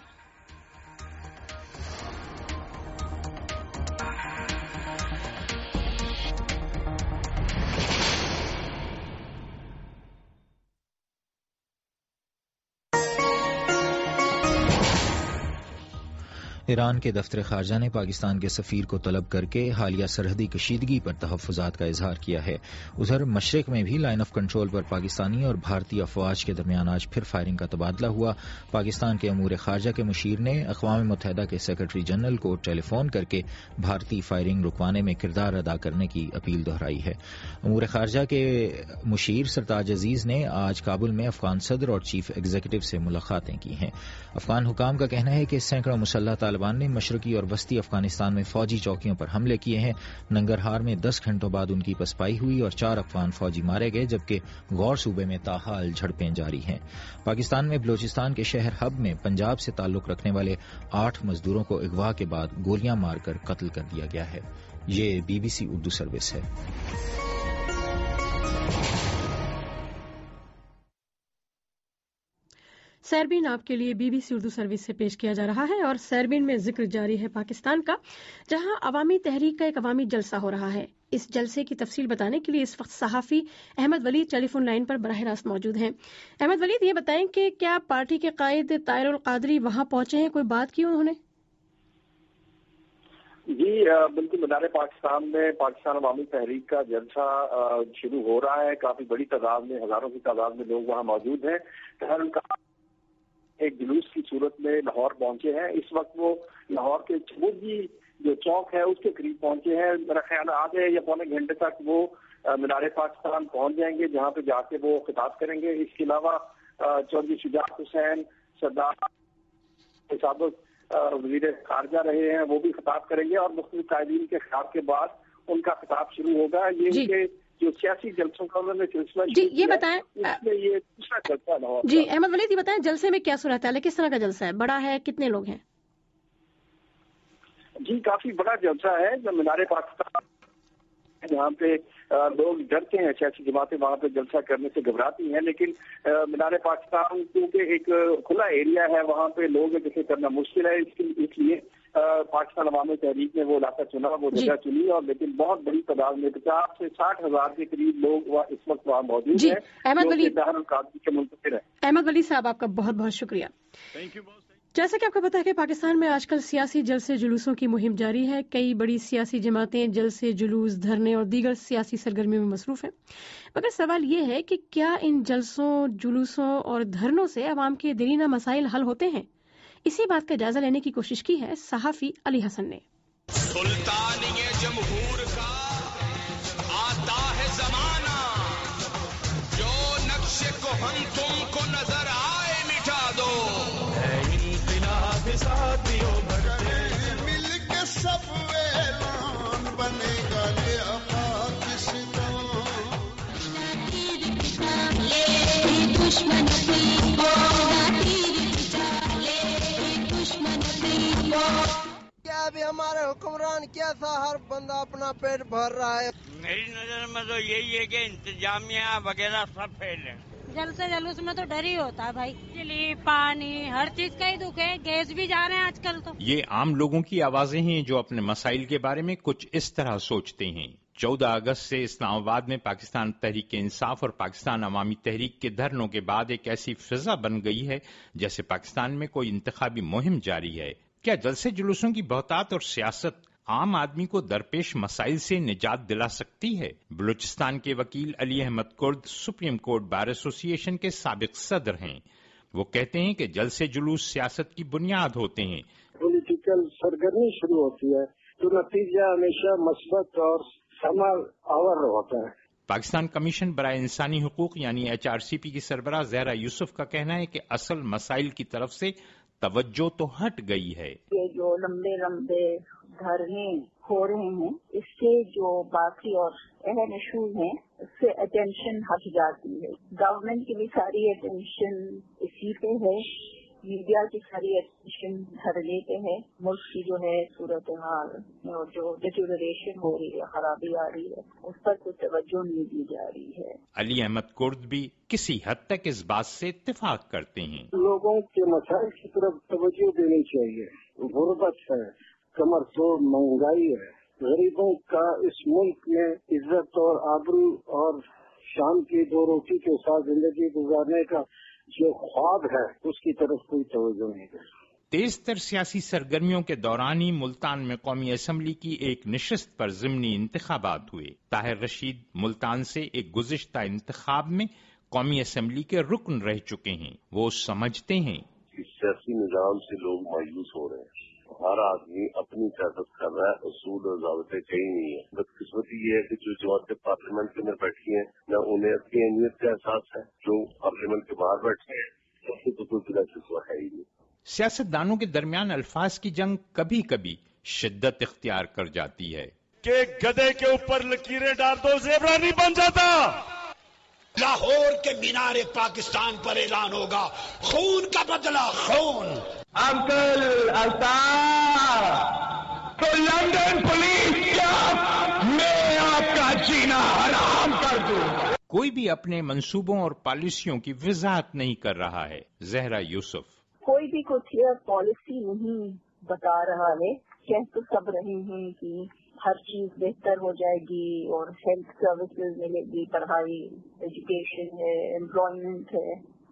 ایران کے دفتر خارجہ نے پاکستان کے سفیر کو طلب کر کے حالیہ سرحدی کشیدگی پر تحفظات کا اظہار کیا ہے. ادھر مشرق میں بھی لائن آف کنٹرول پر پاکستانی اور بھارتی افواج کے درمیان آج پھر فائرنگ کا تبادلہ ہوا. پاکستان کے امور خارجہ کے مشیر نے اقوام متحدہ کے سیکرٹری جنرل کو ٹیلی فون کر کے بھارتی فائرنگ رکوانے میں کردار ادا کرنے کی اپیل دہرائی ہے. امور خارجہ کے مشیر سرتاج عزیز نے آج کابل میں افغان صدر اور چیف ایگزیکٹو سے ملاقاتیں کی ہیں. افغان حکام کا کہنا ہے کہ سینکڑوں مسلح طالبان نے مشرقی اور وسطی افغانستان میں فوجی چوکیوں پر حملے کیے ہیں. ننگرہار میں 10 گھنٹوں بعد ان کی پسپائی ہوئی اور 4 افغان فوجی مارے گئے، جبکہ غور صوبے میں تاحال جھڑپیں جاری ہیں. پاکستان میں بلوچستان کے شہر حب میں پنجاب سے تعلق رکھنے والے 8 مزدوروں کو اغوا کے بعد گولیاں مار کر قتل کر دیا گیا ہے. یہ BBC اردو سروس ہے. سیربین آپ کے لیے BBC اردو سروس سے پیش کیا جا رہا ہے اور سیربین میں ذکر جاری ہے پاکستان کا، جہاں عوامی تحریک کا ایک عوامی جلسہ ہو رہا ہے. اس جلسے کی تفصیل بتانے کے لیے اس وقت صحافی Ahmad Walid telephone line پر براہ راست موجود ہیں. احمد ولید، یہ بتائیں کہ کیا پارٹی کے قائد طاہر القادری وہاں پہنچے ہیں؟ کوئی بات کی انہوں نے؟ جی بالکل، مدار پاکستان میں پاکستان عوامی تحریک کا جلسہ شروع ہو رہا ہے. کافی بڑی تعداد میں، ہزاروں کی تعداد میں لوگ وہاں موجود ہیں. طاہر القادری ایک جلوس کی صورت میں لاہور پہنچے ہیں. اس وقت وہ لاہور کے چبوجی جو چوک ہے اس کے قریب پہنچے ہیں. میرا خیال آدھے یا پونے گھنٹے تک وہ مینار پاکستان پہنچ جائیں گے، جہاں پہ جا کے وہ خطاب کریں گے. اس کے علاوہ چودھری شجاعت حسین سردار سابق وزیر خارجہ رہے ہیں، وہ بھی خطاب کریں گے اور مختلف قائدین کے خطاب کے بعد ان کا خطاب شروع ہوگا. یہ کہ جو سیاسی جلسوں کا انہوں نے سلسلہ یہ بتائیں، اس میں یہ دوسرا جلسہ لاہور. جی احمد ولید، یہ بتائیں جلسے میں کیا صورتحال ہے، کس طرح کا جلسہ ہے، بڑا ہے، کتنے لوگ ہیں؟ جی کافی بڑا جلسہ ہے. جو مینار پاکستان جہاں پہ لوگ ڈرتے ہیں، سیاسی جماعتیں وہاں پہ جلسہ کرنے سے گھبراتی ہیں، لیکن مینار پاکستان کیونکہ ایک کھلا ایریا ہے، وہاں پہ لوگ جیسے کرنا مشکل ہے. اس لیے پاکستان عوامی تحریک نے وہ علاقہ چنا، وہ جگہ چنی، اور لیکن بہت بڑی تعداد میں 50 سے 60 ہزار کے قریب لوگ اس وقت وہاں موجود ہیں. احمد ولید، طاہر القادری کے منتظر ہیں. احمد ولید صاحب، آپ کا بہت بہت شکریہ. جیسا کہ آپ کو پتا ہے کہ پاکستان میں آج کل سیاسی جلسے جلوسوں کی مہم جاری ہے. کئی بڑی سیاسی جماعتیں جلسے، جلوس، دھرنے اور دیگر سیاسی سرگرمیوں میں مصروف ہیں. مگر سوال یہ ہے کہ کیا ان جلسوں، جلوسوں اور دھرنوں سے عوام کے دیرینہ مسائل حل ہوتے ہیں؟ اسی بات کا جائزہ لینے کی کوشش کی ہے صحافی علی حسن نے. سلطانی جمہور کا آتا ہے زمانہ، جو نقش کو ہم تم کو نظر آئے مٹا دو. انقلاب ساتھیوں بڑھتے مل کے سب اعلان بنے گا یہ پاکستان. دشمن کیا ابھی ہمارے حکمران کیسا ہر بندہ اپنا پیٹ بھر رہا ہے؟ میری نظر میں تو یہی ہے کہ انتظامیہ وغیرہ سب فیل ہے. جلسے جلوس میں تو ڈر ہی ہوتا ہے بھائی، بجلی، پانی، ہر چیز کا ہی دکھ ہے. گیس بھی جا رہے ہیں آج کل. تو یہ عام لوگوں کی آوازیں ہیں جو اپنے مسائل کے بارے میں کچھ اس طرح سوچتے ہیں. 14 اگست سے اسلام آباد میں پاکستان تحریک انصاف اور پاکستان عوامی تحریک کے دھرنوں کے بعد ایک ایسی فضا بن گئی ہے جیسے پاکستان میں کوئی انتخابی مہم جاری ہے. کیا جلسے جلوسوں کی بہتات اور سیاست عام آدمی کو درپیش مسائل سے نجات دلا سکتی ہے؟ بلوچستان کے وکیل علی احمد کرد سپریم کورٹ بار ایسوسی ایشن کے سابق صدر ہیں. وہ کہتے ہیں کہ جلسے جلوس سیاست کی بنیاد ہوتے ہیں. پولیٹیکل سرگرمی شروع ہوتی ہے تو نتیجہ ہمیشہ مثبت اور ثمر آور ہوتا ہے. پاکستان کمیشن برائے انسانی حقوق یعنی HRCP کی سربراہ زہرا یوسف کا کہنا ہے کہ اصل مسائل کی طرف سے توجہ تو ہٹ گئی ہے. یہ جو لمبے لمبے دھرنے ہو رہے ہیں، اس سے جو باقی اور اہم ایشوز ہیں اس سے اٹینشن ہٹ جاتی ہے. گورنمنٹ کی بھی ساری اٹینشن اسی پہ ہے، میڈیا کی ساری اٹینشن دھرنے پہ ہے. ملک کی جو ہے صورتحال اور جو ڈیٹیریشن ہو رہی ہے، خرابی آ رہی ہے، اس پر کوئی توجہ نہیں دی جا رہی ہے. علی احمد کرد بھی کسی حد تک اس بات سے اتفاق کرتے ہیں. لوگوں کے مسائل کی طرف توجہ دینی چاہیے. غربت ہے، کمر توڑ مہنگائی ہے، غریبوں کا اس ملک میں عزت اور آبرو اور شان کی دو روٹی کے ساتھ زندگی گزارنے کا جو خواب ہے اس کی طرف کوئی توجہ نہیں ہے. तेज तर सियासी सरगर्मियों के दौरान ही मुल्तान में कौमी असम्बली की एक नशस्त पर ज़िमनी इंतखाबात हुए। ताहिर रशीद मुल्तान से एक गुज़िश्ता इंतखाब में कौमी असम्बली के रुकन रह चुके हैं। वो समझते हैं इस सियासी निजाम से लोग मायूस हो रहे हैं। हर आदमी अपनी सियासत कर रहा है, उसूल और ज़ाबते कहीं नहीं है। बदकिस्मती ये है कि जो जमातें पार्लियामेंट के अंदर बैठी हैं न उन्हें अपनी अहमियत का एहसास है, जो पार्लियामेंट के बाहर बैठे हैं उससे तो कोई सिलसिला है ही नहीं। सियासतदानों के दरमियान अल्फाज की जंग कभी कभी शिद्दत इख्तियार कर जाती है कि गधे के ऊपर लकीरें डाल दो ज़ेबरा नहीं बन जाता। लाहौर के मीनारे पाकिस्तान पर ऐलान होगा, खून का बदला खून। अंकल अल्ताफ तो लंदन पुलिस क्या मैं आपका जीना हराम कर दूं। कोई भी अपने मंसूबों और पॉलिसियों की वजाहत नहीं कर रहा है। जहरा यूसुफ कोई भी कुछ क्लियर पॉलिसी नहीं बता रहा है। कह तो सब रहे हैं कि हर चीज बेहतर हो जाएगी और हेल्थ सर्विसेज मिलेगी, पढ़ाई, एजुकेशन है, एम्प्लॉयमेंट है,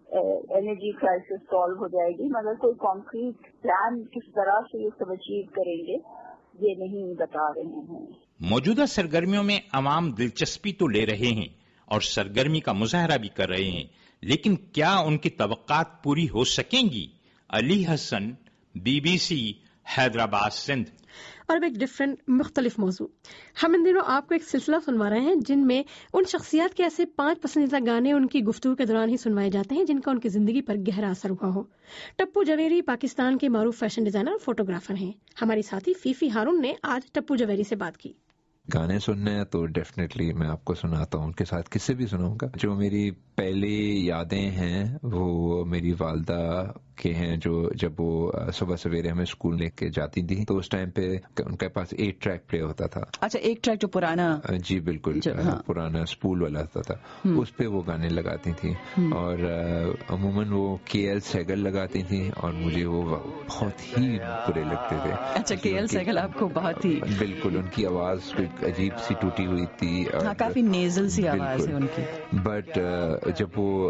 एनर्जी क्राइसिस सॉल्व हो जाएगी, मगर कोई कॉन्क्रीट प्लान किस तरह से ये सब अचीव करेंगे ये नहीं बता रहे हैं। मौजूदा सरगर्मियों में अवाम दिलचस्पी तो ले रहे हैं और सरगर्मी का मुजाहरा भी कर रहे हैं, लेकिन क्या उनकी तवक्कात पूरी हो सकेंगी? अली हसन, BBC, हैदराबाद, सिंध। और अब एक डिफरेंट मुख्तलिफ मौजू। हम इन दिनों आपको एक सिलसिला सुनवा रहे हैं जिनमें उन शख्सियात के ऐसे 5 पसंदीदा गाने उनकी गुफ्तगू के दौरान ही सुनवाए जाते हैं जिनका उनकी जिंदगी पर गहरा असर हुआ हो। टप्पू जवेरी पाकिस्तान के मारूफ फैशन डिजाइनर और फोटोग्राफर हैं। हमारी साथी फीफी हारून ने आज टप्पू जवेरी से बात की। गाने सुनने हैं तो डेफिनेटली मैं आपको सुनाता हूँ, उनके साथ किससे भी सुनाऊंगा। जो मेरी पहली यादें हैं वो मेरी वालदा के हैं, जो जब वो सुबह सवेरे हमें स्कूल लेके जाती थी तो उस टाइम पे उनके पास 8 ट्रैक प्ले होता था। अच्छा, 1 ट्रैक जो पुराना, जी बिल्कुल, पुराना स्पूल वाला होता था, उस पे वो गाने लगाती थी और अमूमन वो KL सहगल लगाती थी और मुझे वो बहुत ही बुरे लगते थे। अच्छा, KL सहगल आपको बहुत ही, बिल्कुल, उनकी आवाज अजीब सी टूटी हुई थी, काफी नेजल सी आवाज है उनकी। बट जब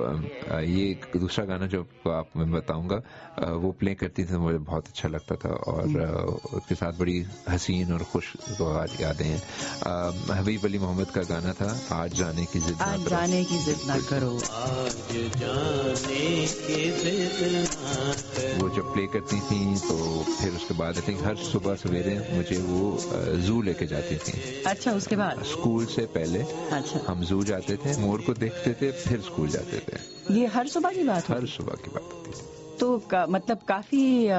वो ये दूसरा गाना जो आप मैं बताऊंगा वो प्ले करती थी मुझे बहुत अच्छा लगता था और उसके साथ बड़ी हसीन और खुशगवार यादें हैं। हबीब अली मोहम्मद का गाना था आज जाने की जिद आज जाने की जिद ना करो। आज जाने की जिद ना करो वो जब प्ले करती थी तो फिर उसके बाद आई थिंक हर सुबह सवेरे मुझे वो जू लेके जाती थी। अच्छा, उसके बाद स्कूल से पहले हम जू जाते थे, मोर को देखते थे, फिर स्कूल जाते थे। ये हर सुबह की बात? हर सुबह की बात होती है। तो मतलब काफी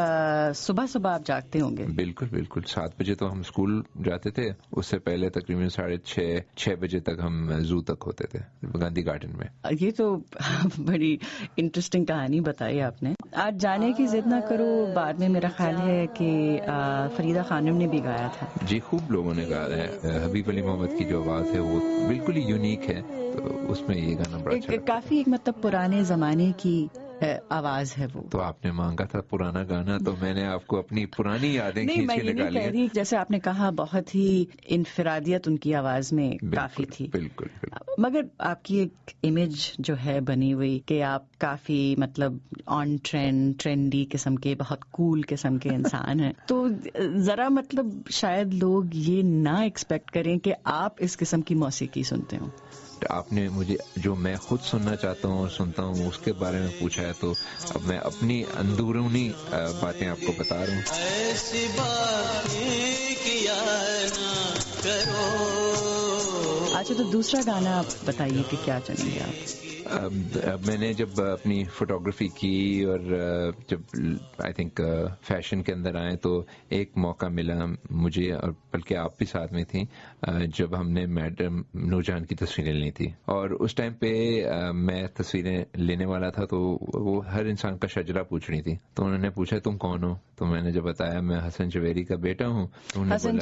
सुबह सुबह आप जागते होंगे? बिल्कुल बिल्कुल, 7 बजे तो हम स्कूल जाते थे, उससे पहले तकरीबन 6:30 बजे तक हम जू तक होते थे गांधी गार्डन में। ये तो बड़ी इंटरेस्टिंग कहानी बताई आपने। आज जाने की जिद ना करो बाद में मेरा ख्याल है कि फरीदा खानम ने भी गाया था। जी, खूब लोगों ने गाया है। हबीब अली मोहम्मद की जो आवाज है वो बिल्कुल ही यूनिक है, तो उसमें ये गाना बड़ा अच्छा काफी एक मतलब पुराने जमाने की आवाज है वो। तो आपने मांगा था पुराना गाना तो मैंने आपको अपनी पुरानी यादें खींच के निकाली है। जैसे आपने कहा बहुत ही इनफरादियत उनकी आवाज में काफी थी। बिल्कुल, मगर आपकी एक इमेज जो है बनी हुई कि आप काफी मतलब ऑन ट्रेंड, ट्रेंडी किस्म के, बहुत कूल किस्म के इंसान हैं, तो जरा मतलब शायद लोग ये ना एक्सपेक्ट करें कि आप इस किस्म की मौसीकी सुनते हो। आपने मुझे जो मैं खुद सुनना चाहता हूँ और सुनता हूँ उसके बारे में पूछा है, तो अब मैं अपनी अंदरूनी बातें आपको बता रहा हूँ। ऐसी बातें किया ना करो। अच्छा, तो दूसरा गाना आप बताइए कि क्या चुनेंगे आप? मैंने जब अपनी फोटोग्राफी की और जब आई थिंक फैशन के अंदर आए तो एक मौका मिला मुझे, और बल्कि आप भी साथ में थी, जब हमने मैडम नूरजहान की तस्वीरें ली थी। और उस टाइम पे मैं तस्वीरें लेने वाला था तो वो हर इंसान का शजरा पूछ रही थी, तो उन्होंने पूछा तुम कौन हो, तो मैंने जब बताया मैं हसन जवेरी का बेटा हूँ, हसन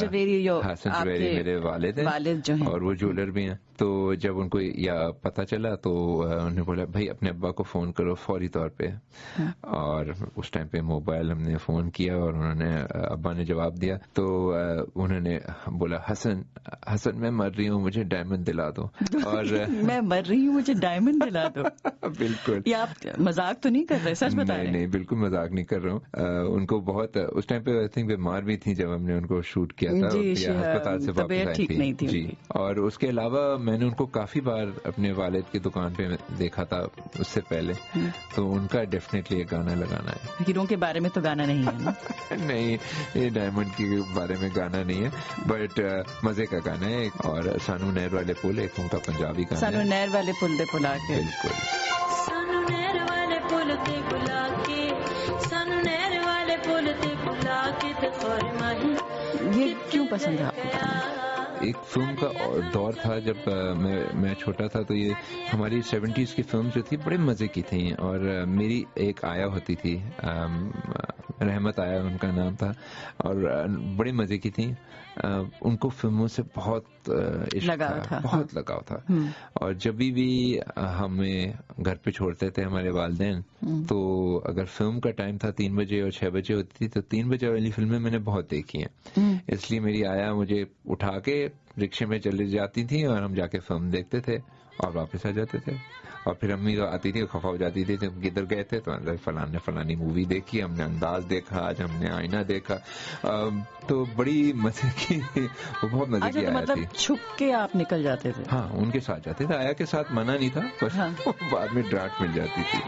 जवेरी मेरे वालिद हैं जो हैं और वो ज्वेलर भी हैं। तो जब उनको या पता चला तो انہوں نے بولا بھائی اپنے ابا کو فون کرو فوری طور پہ. اور اس ٹائم پہ موبائل ہم نے فون کیا اور انہوں نے ابا نے جواب دیا. تو انہوں نے بولا حسن میں مر رہی ہوں مجھے ڈائمنڈ دلا دو. اور میں مر رہی ہوں مجھے ڈائمنڈ دلا دو. بالکل. یہ آپ مذاق تو نہیں کر رہے؟ سچ بتا رہے ہیں؟ نہیں بالکل مذاق نہیں کر رہا ہوں. ان کو بہت اس ٹائم پہ آئی تھنک بیمار بھی تھی جب ہم نے ان کو شوٹ کیا تھا. ہسپتال سے واپس آئی تھی. جی. اور اس کے علاوہ میں نے ان کو کافی بار اپنے والد کی دکان پہ دیکھا تھا اس سے پہلے. تو ان کا ڈیفینیٹلی ایک گانا لگانا ہے. ہیرو کے بارے میں تو گانا نہیں ہے نا؟ نہیں یہ ڈائمنڈ کے بارے میں گانا نہیں ہے بٹ مزے کا گانا ہے. اور سانو نہر والے پل ایک ان کا پنجابی گانا. سانو نہر والے پل دے بلا کے. بالکل. سانو نہر والے پل تے بلا کے سانو نہر والے پل تے بلا کے تے خور ماہی. یہ کیوں پسند ہے آپ کو؟ ایک فلم کا دور تھا جب میں چھوٹا تھا تو یہ ہماری 70s کی فلم جو تھی بڑے مزے کی تھیں. اور میری ایک آیا ہوتی تھی رحمت آیا ان کا نام تھا اور بڑے مزے کی تھیں. ان کو فلموں سے بہت لگاؤ تھا. بہت لگاؤ تھا. اور جب بھی ہمیں گھر پہ چھوڑتے تھے ہمارے والدین تو اگر فلم کا ٹائم تھا 3 بجے اور 6 بجے ہوتی تھی تو 3 بجے والی فلمیں میں نے بہت دیکھی ہیں. اس لیے میری آیا مجھے اٹھا کے رکشے میں چلی جاتی تھی اور ہم جا کے فلم دیکھتے تھے اور واپس آ جاتے تھے. اور پھر امی تو آتی تھی خفا ہو جاتی تھی تم کدھر گئے تھے. تو فلانی مووی دیکھی ہم نے, انداز دیکھا, آج ہم نے آئینہ دیکھا. تو بڑی مزے کی وہ بہت مزے کی آیا مطلب تھی. چھپ کے آپ نکل جاتے تھے؟ ہاں ان کے ساتھ جاتے تھے. آیا کے ساتھ منع نہیں تھا پر بعد میں ڈانٹ مل جاتی تھی.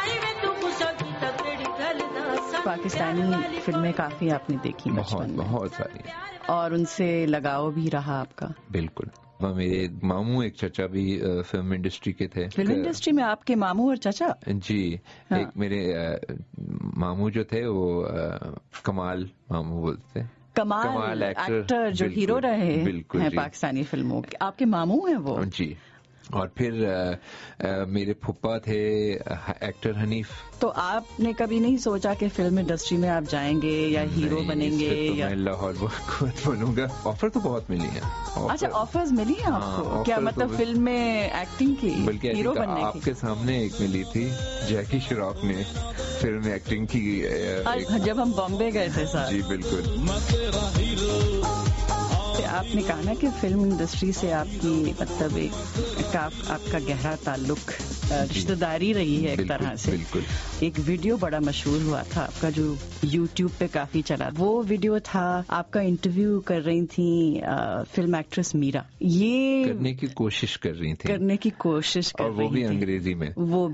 پاکستانی فلمیں کافی آپ نے دیکھی؟ بہت ساری. اور ان سے لگاؤ بھی رہا آپ کا؟ بالکل. میرے ماموں ایک چچا بھی فلم انڈسٹری کے تھے. فلم انڈسٹری میں آپ کے ماموں اور چچا؟ جی. ایک میرے ماموں جو تھے وہ کمال ماموں بولتے. کمال ایکٹر جو ہیرو رہے ہیں پاکستانی فلموں کے, آپ کے ماموں ہیں وہ؟ جی. اور پھر میرے پھپھا تھے ایکٹر حنیف. تو آپ نے کبھی نہیں سوچا کہ فلم انڈسٹری میں آپ جائیں گے یا ہیرو بنیں گے؟ میں لاہور بولوں گا. آفر تو بہت ملی ہیں. اچھا آفرز ملی ہیں آپ کو؟ کیا مطلب فلم میں ایکٹنگ کی؟ بلکہ ہیرو بننے کی؟ آپ کے سامنے ایک ملی تھی جیکی شراف نے فلم میں ایکٹنگ کی جب ہم بامبے گئے تھے سر. جی بالکل. آپ نے کہا نا کہ فلم انڈسٹری سے آپ کی مطلب آپ کا گہرا تعلق رشتہ داری رہی ہے ایک طرح سے. بالکل. ایک ویڈیو بڑا مشہور ہوا تھا آپ کا جو یوٹیوب پہ کافی چلا. وہ ویڈیو تھا آپ کا انٹرویو کر رہی تھیں فلم ایکٹریس میرا. یہ کرنے کی کوشش کر رر اور وہ بھی انگریزی میں.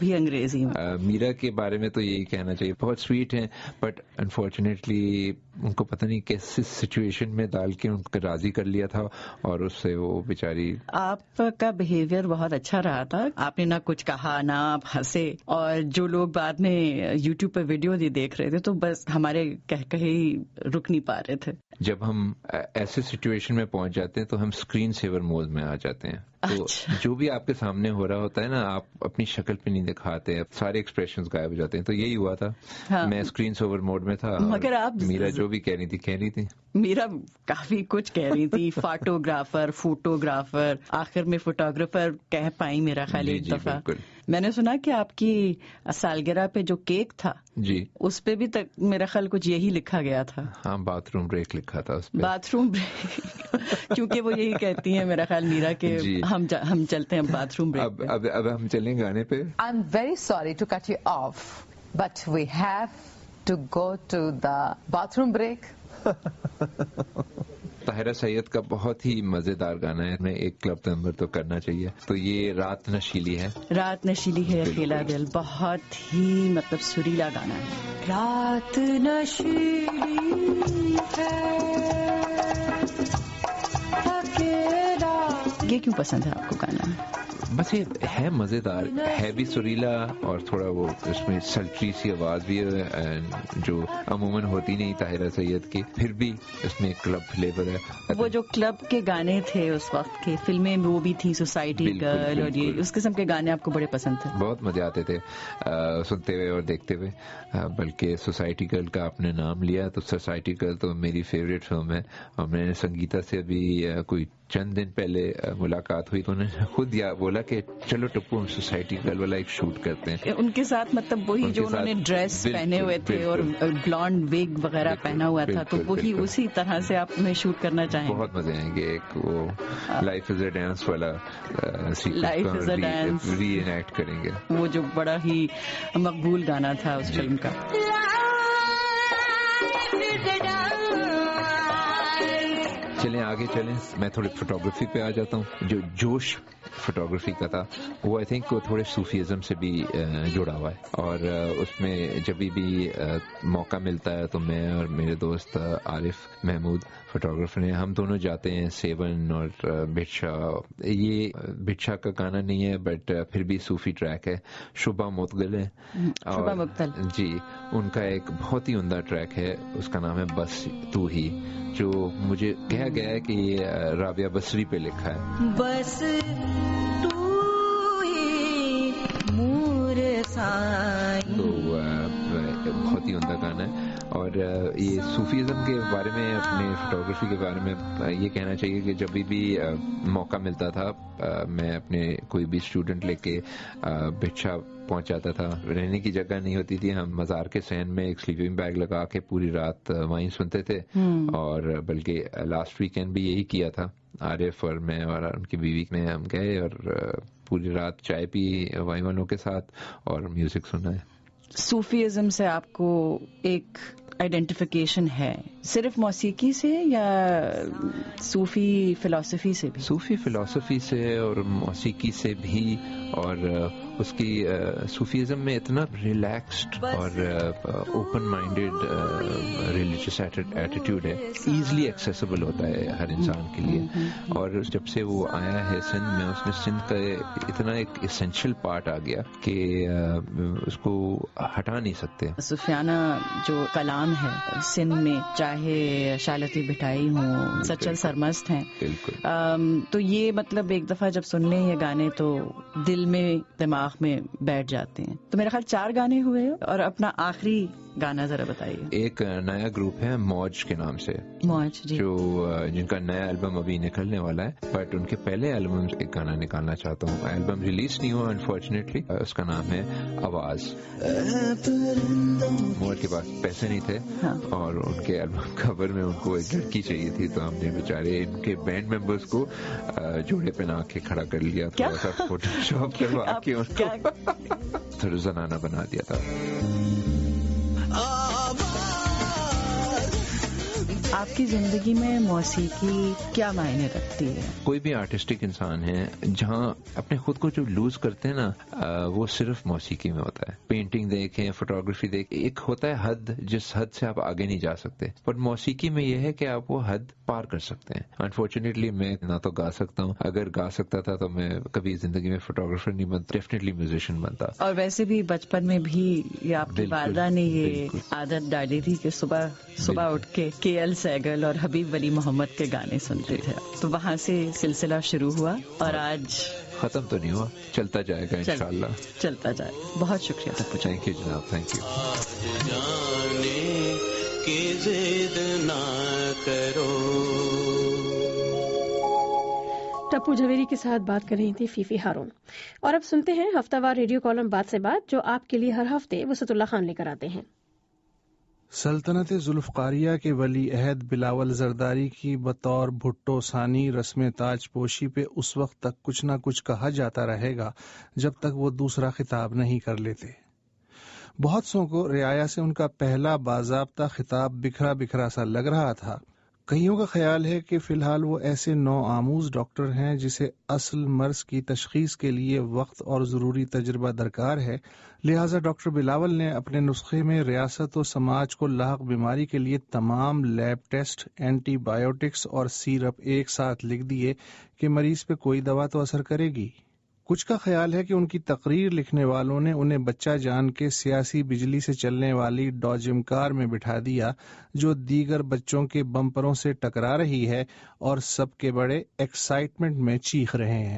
میرا کے بارے میں تو یہی کہنا چاہیے بہت سویٹ ہیں بٹ انفارچونیٹلی ان کو پتہ نہیں کیسے سچویشن میں ڈال کے ان کو راضی کر لیا تھا اور اس سے وہ بیچاری. آپ کا بہیویئر بہت اچھا رہا تھا. آپ نے نہ کچھ کہا نہ آپ ہنسے. اور جو لوگ بعد میں یوٹیوب پہ ویڈیو دیکھ رہے تھے تو بس ہمارے کہیں رک نہیں پا رہے تھے. جب ہم ایسے سچویشن میں پہنچ جاتے ہیں تو ہم اسکرین سیور موڈ میں آ جاتے ہیں. تو جو بھی آپ کے سامنے ہو رہا ہوتا ہے نا آپ اپنی شکل پہ نہیں دکھاتے, سارے ایکسپریشنز غائب ہو جاتے ہیں. تو یہی ہوا تھا. میں اسکرین سیور موڈ میں تھا. مگر آپ میرا جو بھی کہہ رہی تھی میرا کافی کچھ کہہ رہی تھی. فوٹوگرافر آخر میں فوٹوگرافر کہہ پائی میرا خیال ایک دفعہ. میں نے سنا کہ آپ کی سالگرہ پہ جو کیک تھا جی اس پہ بھی میرا خیال کچھ یہی لکھا گیا تھا. ہاں باتھ روم بریک لکھا تھا اس پہ. باتھ روم بریک کیونکہ وہ یہی کہتی ہیں میرا خیال میرا کہ ہم چلتے ہیں باتھ روم بریک. اب ہم چلیں گانے پہ. I am very sorry to cut you off but we have to go to the bathroom break. Tahira Syed کا بہت ہی مزیدار گانا ہے. ہمیں ایک کلب نمبر تو کرنا چاہیے. تو یہ رات نشیلی ہے. رات نشیلی ہے اکیلا دل. بہت ہی مطلب سریلا گانا ہے. رات نشیلی ہے اکیلا. یہ کیوں پسند ہے آپ کو گانا؟ بس یہ ہے مزیدار, ہے بھی سریلا اور تھوڑا وہ اس میں سلٹری سی آواز بھی ہے جو عموماً ہوتی نہیں طاہرہ سید کی. پھر بھی اس میں کلب فلیور ہے. وہ جو کلب کے گانے تھے اس وقت کے فلمیں وہ بھی تھی سوسائٹی گرل اور یہ اس قسم کے گانے آپ کو بڑے پسند تھے؟ بہت مزے آتے تھے سنتے ہوئے اور دیکھتے ہوئے. بلکہ سوسائٹی گرل کا آپ نے نام لیا تو سوسائٹی گرل تو میری فیوریٹ فلم ہے اور میں نے سنگیتا سے بھی کوئی चंद दिन पहले मुलाकात हुई तो उन्होंने खुद बोला कि चलो टप्पू हम सोसाइटी गर्ल वाला एक शूट करते हैं उनके साथ, मतलब वही जो उन्होंने ड्रेस पहने हुए थे और ब्लॉन्ड विग वगैरह पहना हुआ था, तो वही उसी तरह से आप में शूट करना चाहेंगे? बहुत मजे आएंगे। एक वो लाइफ इज अ डांस वाला life is a dance reenact करेंगे, वो जो बड़ा ही मकबूल गाना था उस फिल्म का। चलें आगे चलें, मैं थोड़ी फोटोग्राफी पे आ जाता हूँ। जो जोश फोटोग्राफी का था वो आई थिंक वो थोड़े सूफीज़म से भी जुड़ा हुआ है, और उसमें जब भी मौका मिलता है तो मैं और मेरे दोस्त आरिफ महमूद फोटोग्राफर हैं, हम दोनों जाते हैं सेवन और भिक्षा। ये भिक्षा का गाना नहीं है बट फिर भी सूफी ट्रैक है, शुभा मुक्तल है, शुभा मुक्तल जी, उनका एक बहुत ही उम्दा ट्रैक है, उसका नाम है बस तू ही, जो मुझे कहा गया है कि राबिया बसरी पे लिखा है। बस तू ही मूर साईं, तो बहुत ही उम्दा गाना है। और ये सूफीज़म के बारे में, अपने फोटोग्राफी के बारे में ये कहना चाहिए कि जब भी मौका मिलता था मैं अपने कोई भी स्टूडेंट लेके भिक्षा पहुंच जाता था। रहने की जगह नहीं होती थी, हम मज़ार के सहन में एक स्लीपिंग बैग लगा के पूरी रात वहीं सुनते थे, और बल्कि लास्ट वीकेंड भी यही किया था। आरिफ और मैं और उनकी बीवी में हम गए और पूरी रात चाय पी वहीं वालों के साथ और म्यूजिक सुना है। सूफीज़म से आपको एक आइडेंटिफिकेशन है सिर्फ मौसीकी से या सूफी फिलॉसफी से भी? सूफी फिलॉसफी से और मौसीकी से भी, और उसकी सूफीज़म में इतना रिलैक्स्ड और ओपन माइंडेड रिलीजियस एटीट्यूड है, इजीली एक्सेसिबल होता है हर इंसान के लिए। और जब से वो आया है सिंध में, उसमें सिंध का इतना एक इसेंशियल पार्ट आ गया कि उसको हटा नहीं सकते। सूफियाना जो कलाम है सिंध में, चाहे शालती भिटाई हो, सचल सरमस्त हैं, बिल्कुल। तो ये मतलब एक दफा जब सुनने ये गाने तो दिल में दिमाग में बैठ जाते हैं। तो मेरा ख्याल 4 गाने हुए, और अपना आखिरी गाना जरा बताइए। एक नया ग्रुप है मौज के नाम से, मौज जी, जो जिनका नया एल्बम अभी निकलने वाला है, बट उनके पहले एल्बम से एक गाना निकालना चाहता हूँ। एल्बम रिलीज नहीं हुआ अनफॉर्चुनेटली, उसका नाम है आवाज। मौज के पास पैसे नहीं थे, हाँ, और उनके एल्बम कवर में उनको एक लड़की चाहिए थी, तो हमने बेचारे इनके बैंड मेंबर्स को जोड़े पे ना के खड़ा कर लिया, थोड़ा सा फोटोशॉप करवा के उनको थोड़ा जनाना बना दिया था। आपकी जिंदगी में मौसीकी क्या मायने रखती है? कोई भी आर्टिस्टिक इंसान है, जहाँ अपने खुद को जो लूज करते हैं ना, वो सिर्फ मौसीकी में होता है। पेंटिंग देखें, फोटोग्राफी देखें, एक होता है हद, जिस हद से आप आगे नहीं जा सकते, बट मौसीकी में यह है कि आप वो हद पार कर सकते हैं। अनफॉर्चुनेटली मैं ना तो गा सकता हूँ, अगर गा सकता था तो मैं कभी जिंदगी में फोटोग्राफर नहीं बनता, डेफिनेटली म्यूजिशियन बनता। और वैसे भी बचपन में भी ये आपकी वालदा ने ये आदत डाली थी कि सुबह उठ के KL सहगल और हबीब वली मोहम्मद के गाने सुनते थे, तो वहाँ से सिलसिला शुरू हुआ और आज खत्म तो नहीं हुआ, चलता जाएगा इंशाल्लाह, चलता जाए। बहुत शुक्रिया। थैंक यू जनाब, थैंक यू। जाने की जिद ना करो। टप्पू झवेरी के साथ बात कर रही थी फीफी हारून। और अब सुनते हैं हफ्तावार रेडियो कॉलम बात से बात, जो आपके लिए हर हफ्ते वसतुल्लाह खान लेकर आते हैं। सल्तनत जुल्फकारिया के वली अहद बिलावल जरदारी की बतौर भुट्टो सानी रस्म ताज पोशी पे उस वक्त तक कुछ न कुछ कहा जाता रहेगा जब तक वो दूसरा खिताब नहीं कर लेते। बहुत सौ को रियाया से उनका पहला बाज़ाब्ता खिताब बिखरा बिखरा सा लग रहा था। कईयों का ख्याल है कि फिलहाल वो ऐसे नौ आमूज डॉक्टर हैं जिसे असल मर्ज की तशखीस के लिए वक्त और ज़रूरी तजर्बा दरकार है, लिहाजा डॉक्टर बिलावल ने अपने नुस्खे में रियासत और समाज को लाक बीमारी के लिए तमाम लैब टेस्ट, एंटीबायोटिक्स और सीरप एक साथ लिख दिए कि मरीज पे कोई दवा तो असर करेगी। कुछ का ख्याल है कि उनकी तकरीर लिखने वालों ने उन्हें बच्चा जान के सियासी बिजली से चलने वाली डॉजिम कार में बिठा दिया, जो दीगर बच्चों के बम्परों से टकरा रही है और सबके बड़े एक्साइटमेंट में चीख रहे हैं।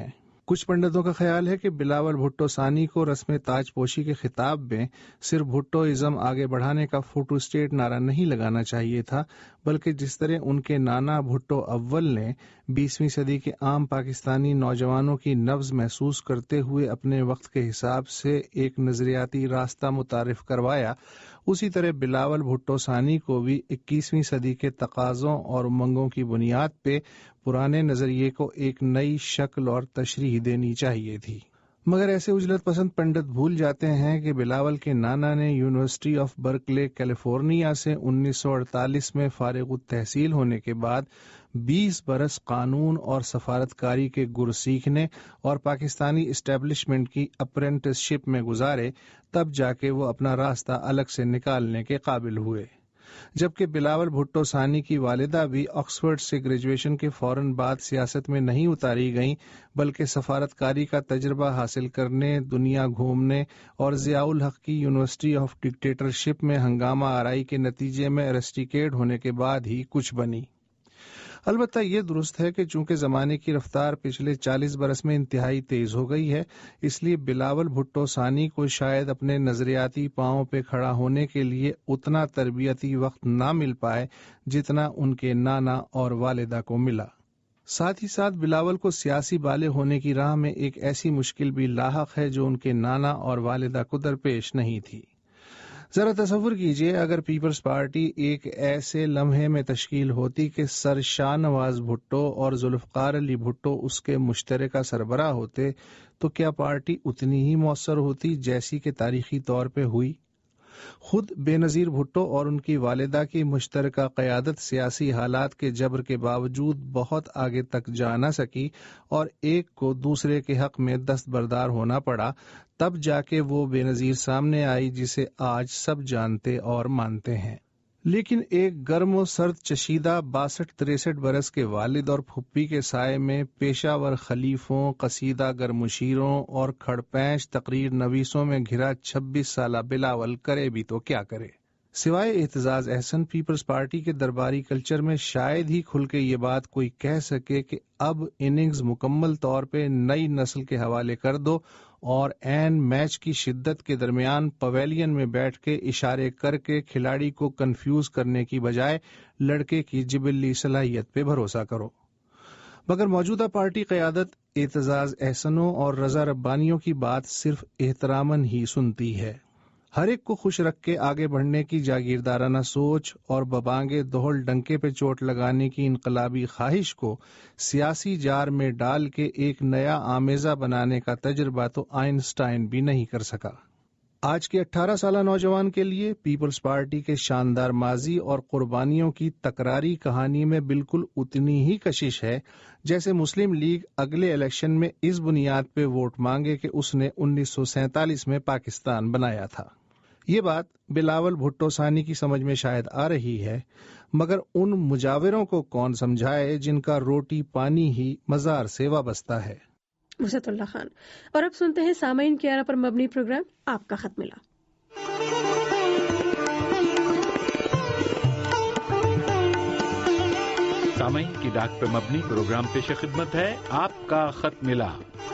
کچھ پنڈتوں کا خیال ہے کہ بلاول بھٹو ثانی کو رسم تاج پوشی کے خطاب میں صرف بھٹو ازم آگے بڑھانے کا فوٹو اسٹیٹ نعرہ نہیں لگانا چاہیے تھا، بلکہ جس طرح ان کے نانا بھٹو اول نے 20ویں صدی کے عام پاکستانی نوجوانوں کی نبض محسوس کرتے ہوئے اپنے وقت کے حساب سے ایک نظریاتی راستہ متعارف کروایا، اسی طرح بلاول بھٹو ثانی کو بھی 21ویں صدی کے تقاضوں اور امنگوں کی بنیاد پہ پرانے نظریے کو ایک نئی شکل اور تشریح دینی چاہیے تھی۔ مگر ایسے اجلت پسند پنڈت بھول جاتے ہیں کہ بلاول کے نانا نے یونیورسٹی آف برکلے کیلیفورنیا سے 1948 میں فارغ التحصیل ہونے کے بعد 20 برس قانون اور سفارتکاری کے گر سیکھنے اور پاکستانی اسٹیبلشمنٹ کی اپرینٹس شپ میں گزارے، تب جا کے وہ اپنا راستہ الگ سے نکالنے کے قابل ہوئے۔ جبکہ بلاول بھٹو ثانی کی والدہ بھی آکسفورڈ سے گریجویشن کے فوراً بعد سیاست میں نہیں اتاری گئیں، بلکہ سفارتکاری کا تجربہ حاصل کرنے، دنیا گھومنے اور ضیاء الحق کی یونیورسٹی آف ڈکٹیٹرشپ میں ہنگامہ آرائی کے نتیجے میں ارسٹیکیٹ ہونے کے بعد ہی کچھ بنی۔ البتہ یہ درست ہے کہ چونکہ زمانے کی رفتار پچھلے 40 برس میں انتہائی تیز ہو گئی ہے، اس لیے بلاول بھٹو ثانی کو شاید اپنے نظریاتی پاؤں پہ کھڑا ہونے کے لیے اتنا تربیتی وقت نہ مل پائے جتنا ان کے نانا اور والدہ کو ملا۔ ساتھ ہی ساتھ بلاول کو سیاسی بالغ ہونے کی راہ میں ایک ایسی مشکل بھی لاحق ہے جو ان کے نانا اور والدہ کو درپیش نہیں تھی۔ ذرا تصور کیجئے اگر پیپلز پارٹی ایک ایسے لمحے میں تشکیل ہوتی کہ سر شاہ نواز بھٹو اور ذوالفقار علی بھٹو اس کے مشترکہ سربراہ ہوتے، تو کیا پارٹی اتنی ہی مؤثر ہوتی جیسی کہ تاریخی طور پہ ہوئی؟ خود بے نظیر بھٹو اور ان کی والدہ کی مشترکہ قیادت سیاسی حالات کے جبر کے باوجود بہت آگے تک جا نہ سکی اور ایک کو دوسرے کے حق میں دستبردار ہونا پڑا، تب جا کے وہ بے نظیر سامنے آئی جسے آج سب جانتے اور مانتے ہیں۔ لیکن ایک گرم و سرد چشیدہ 62-63 برس کے والد اور پھپھی کے سائے میں پیشہ ور خلیفوں، قصیدہ گر مشیروں اور کھڑپینچ تقریر نویسوں میں گھرا 26 سالہ بلاول کرے بھی تو کیا کرے؟ سوائے اعتزاز احسن، پیپلز پارٹی کے درباری کلچر میں شاید ہی کھل کے یہ بات کوئی کہہ سکے کہ اب اننگز مکمل طور پہ نئی نسل کے حوالے کر دو اور عین میچ کی شدت کے درمیان پویلین میں بیٹھ کے اشارے کر کے کھلاڑی کو کنفیوز کرنے کی بجائے لڑکے کی جبلی صلاحیت پہ بھروسہ کرو۔ مگر موجودہ پارٹی قیادت اعتزاز احسنوں اور رضا ربانیوں کی بات صرف احتراماً ہی سنتی ہے۔ ہر ایک کو خوش رکھ کے آگے بڑھنے کی جاگیردارانہ سوچ اور ببانگے دہل ڈنکے پہ چوٹ لگانے کی انقلابی خواہش کو سیاسی جار میں ڈال کے ایک نیا آمیزہ بنانے کا تجربہ تو آئنسٹائن بھی نہیں کر سکا۔ آج کے 18 سالہ نوجوان کے لیے پیپلز پارٹی کے شاندار ماضی اور قربانیوں کی تکراری کہانی میں بالکل اتنی ہی کشش ہے جیسے مسلم لیگ اگلے الیکشن میں اس بنیاد پہ ووٹ مانگے کہ اس نے 1947 میں پاکستان بنایا تھا۔ یہ بات بلاول بھٹو ثانی کی سمجھ میں شاید آ رہی ہے، مگر ان مجاوروں کو کون سمجھائے جن کا روٹی پانی ہی مزار سے وابستہ ہے۔ وسعت اللہ خان۔ اور اب سنتے ہیں سامعین کی آرا پر مبنی پروگرام آپ کا خط ملا۔ سامعین کی ڈاک پہ مبنی پروگرام پیش خدمت ہے آپ کا خط ملا۔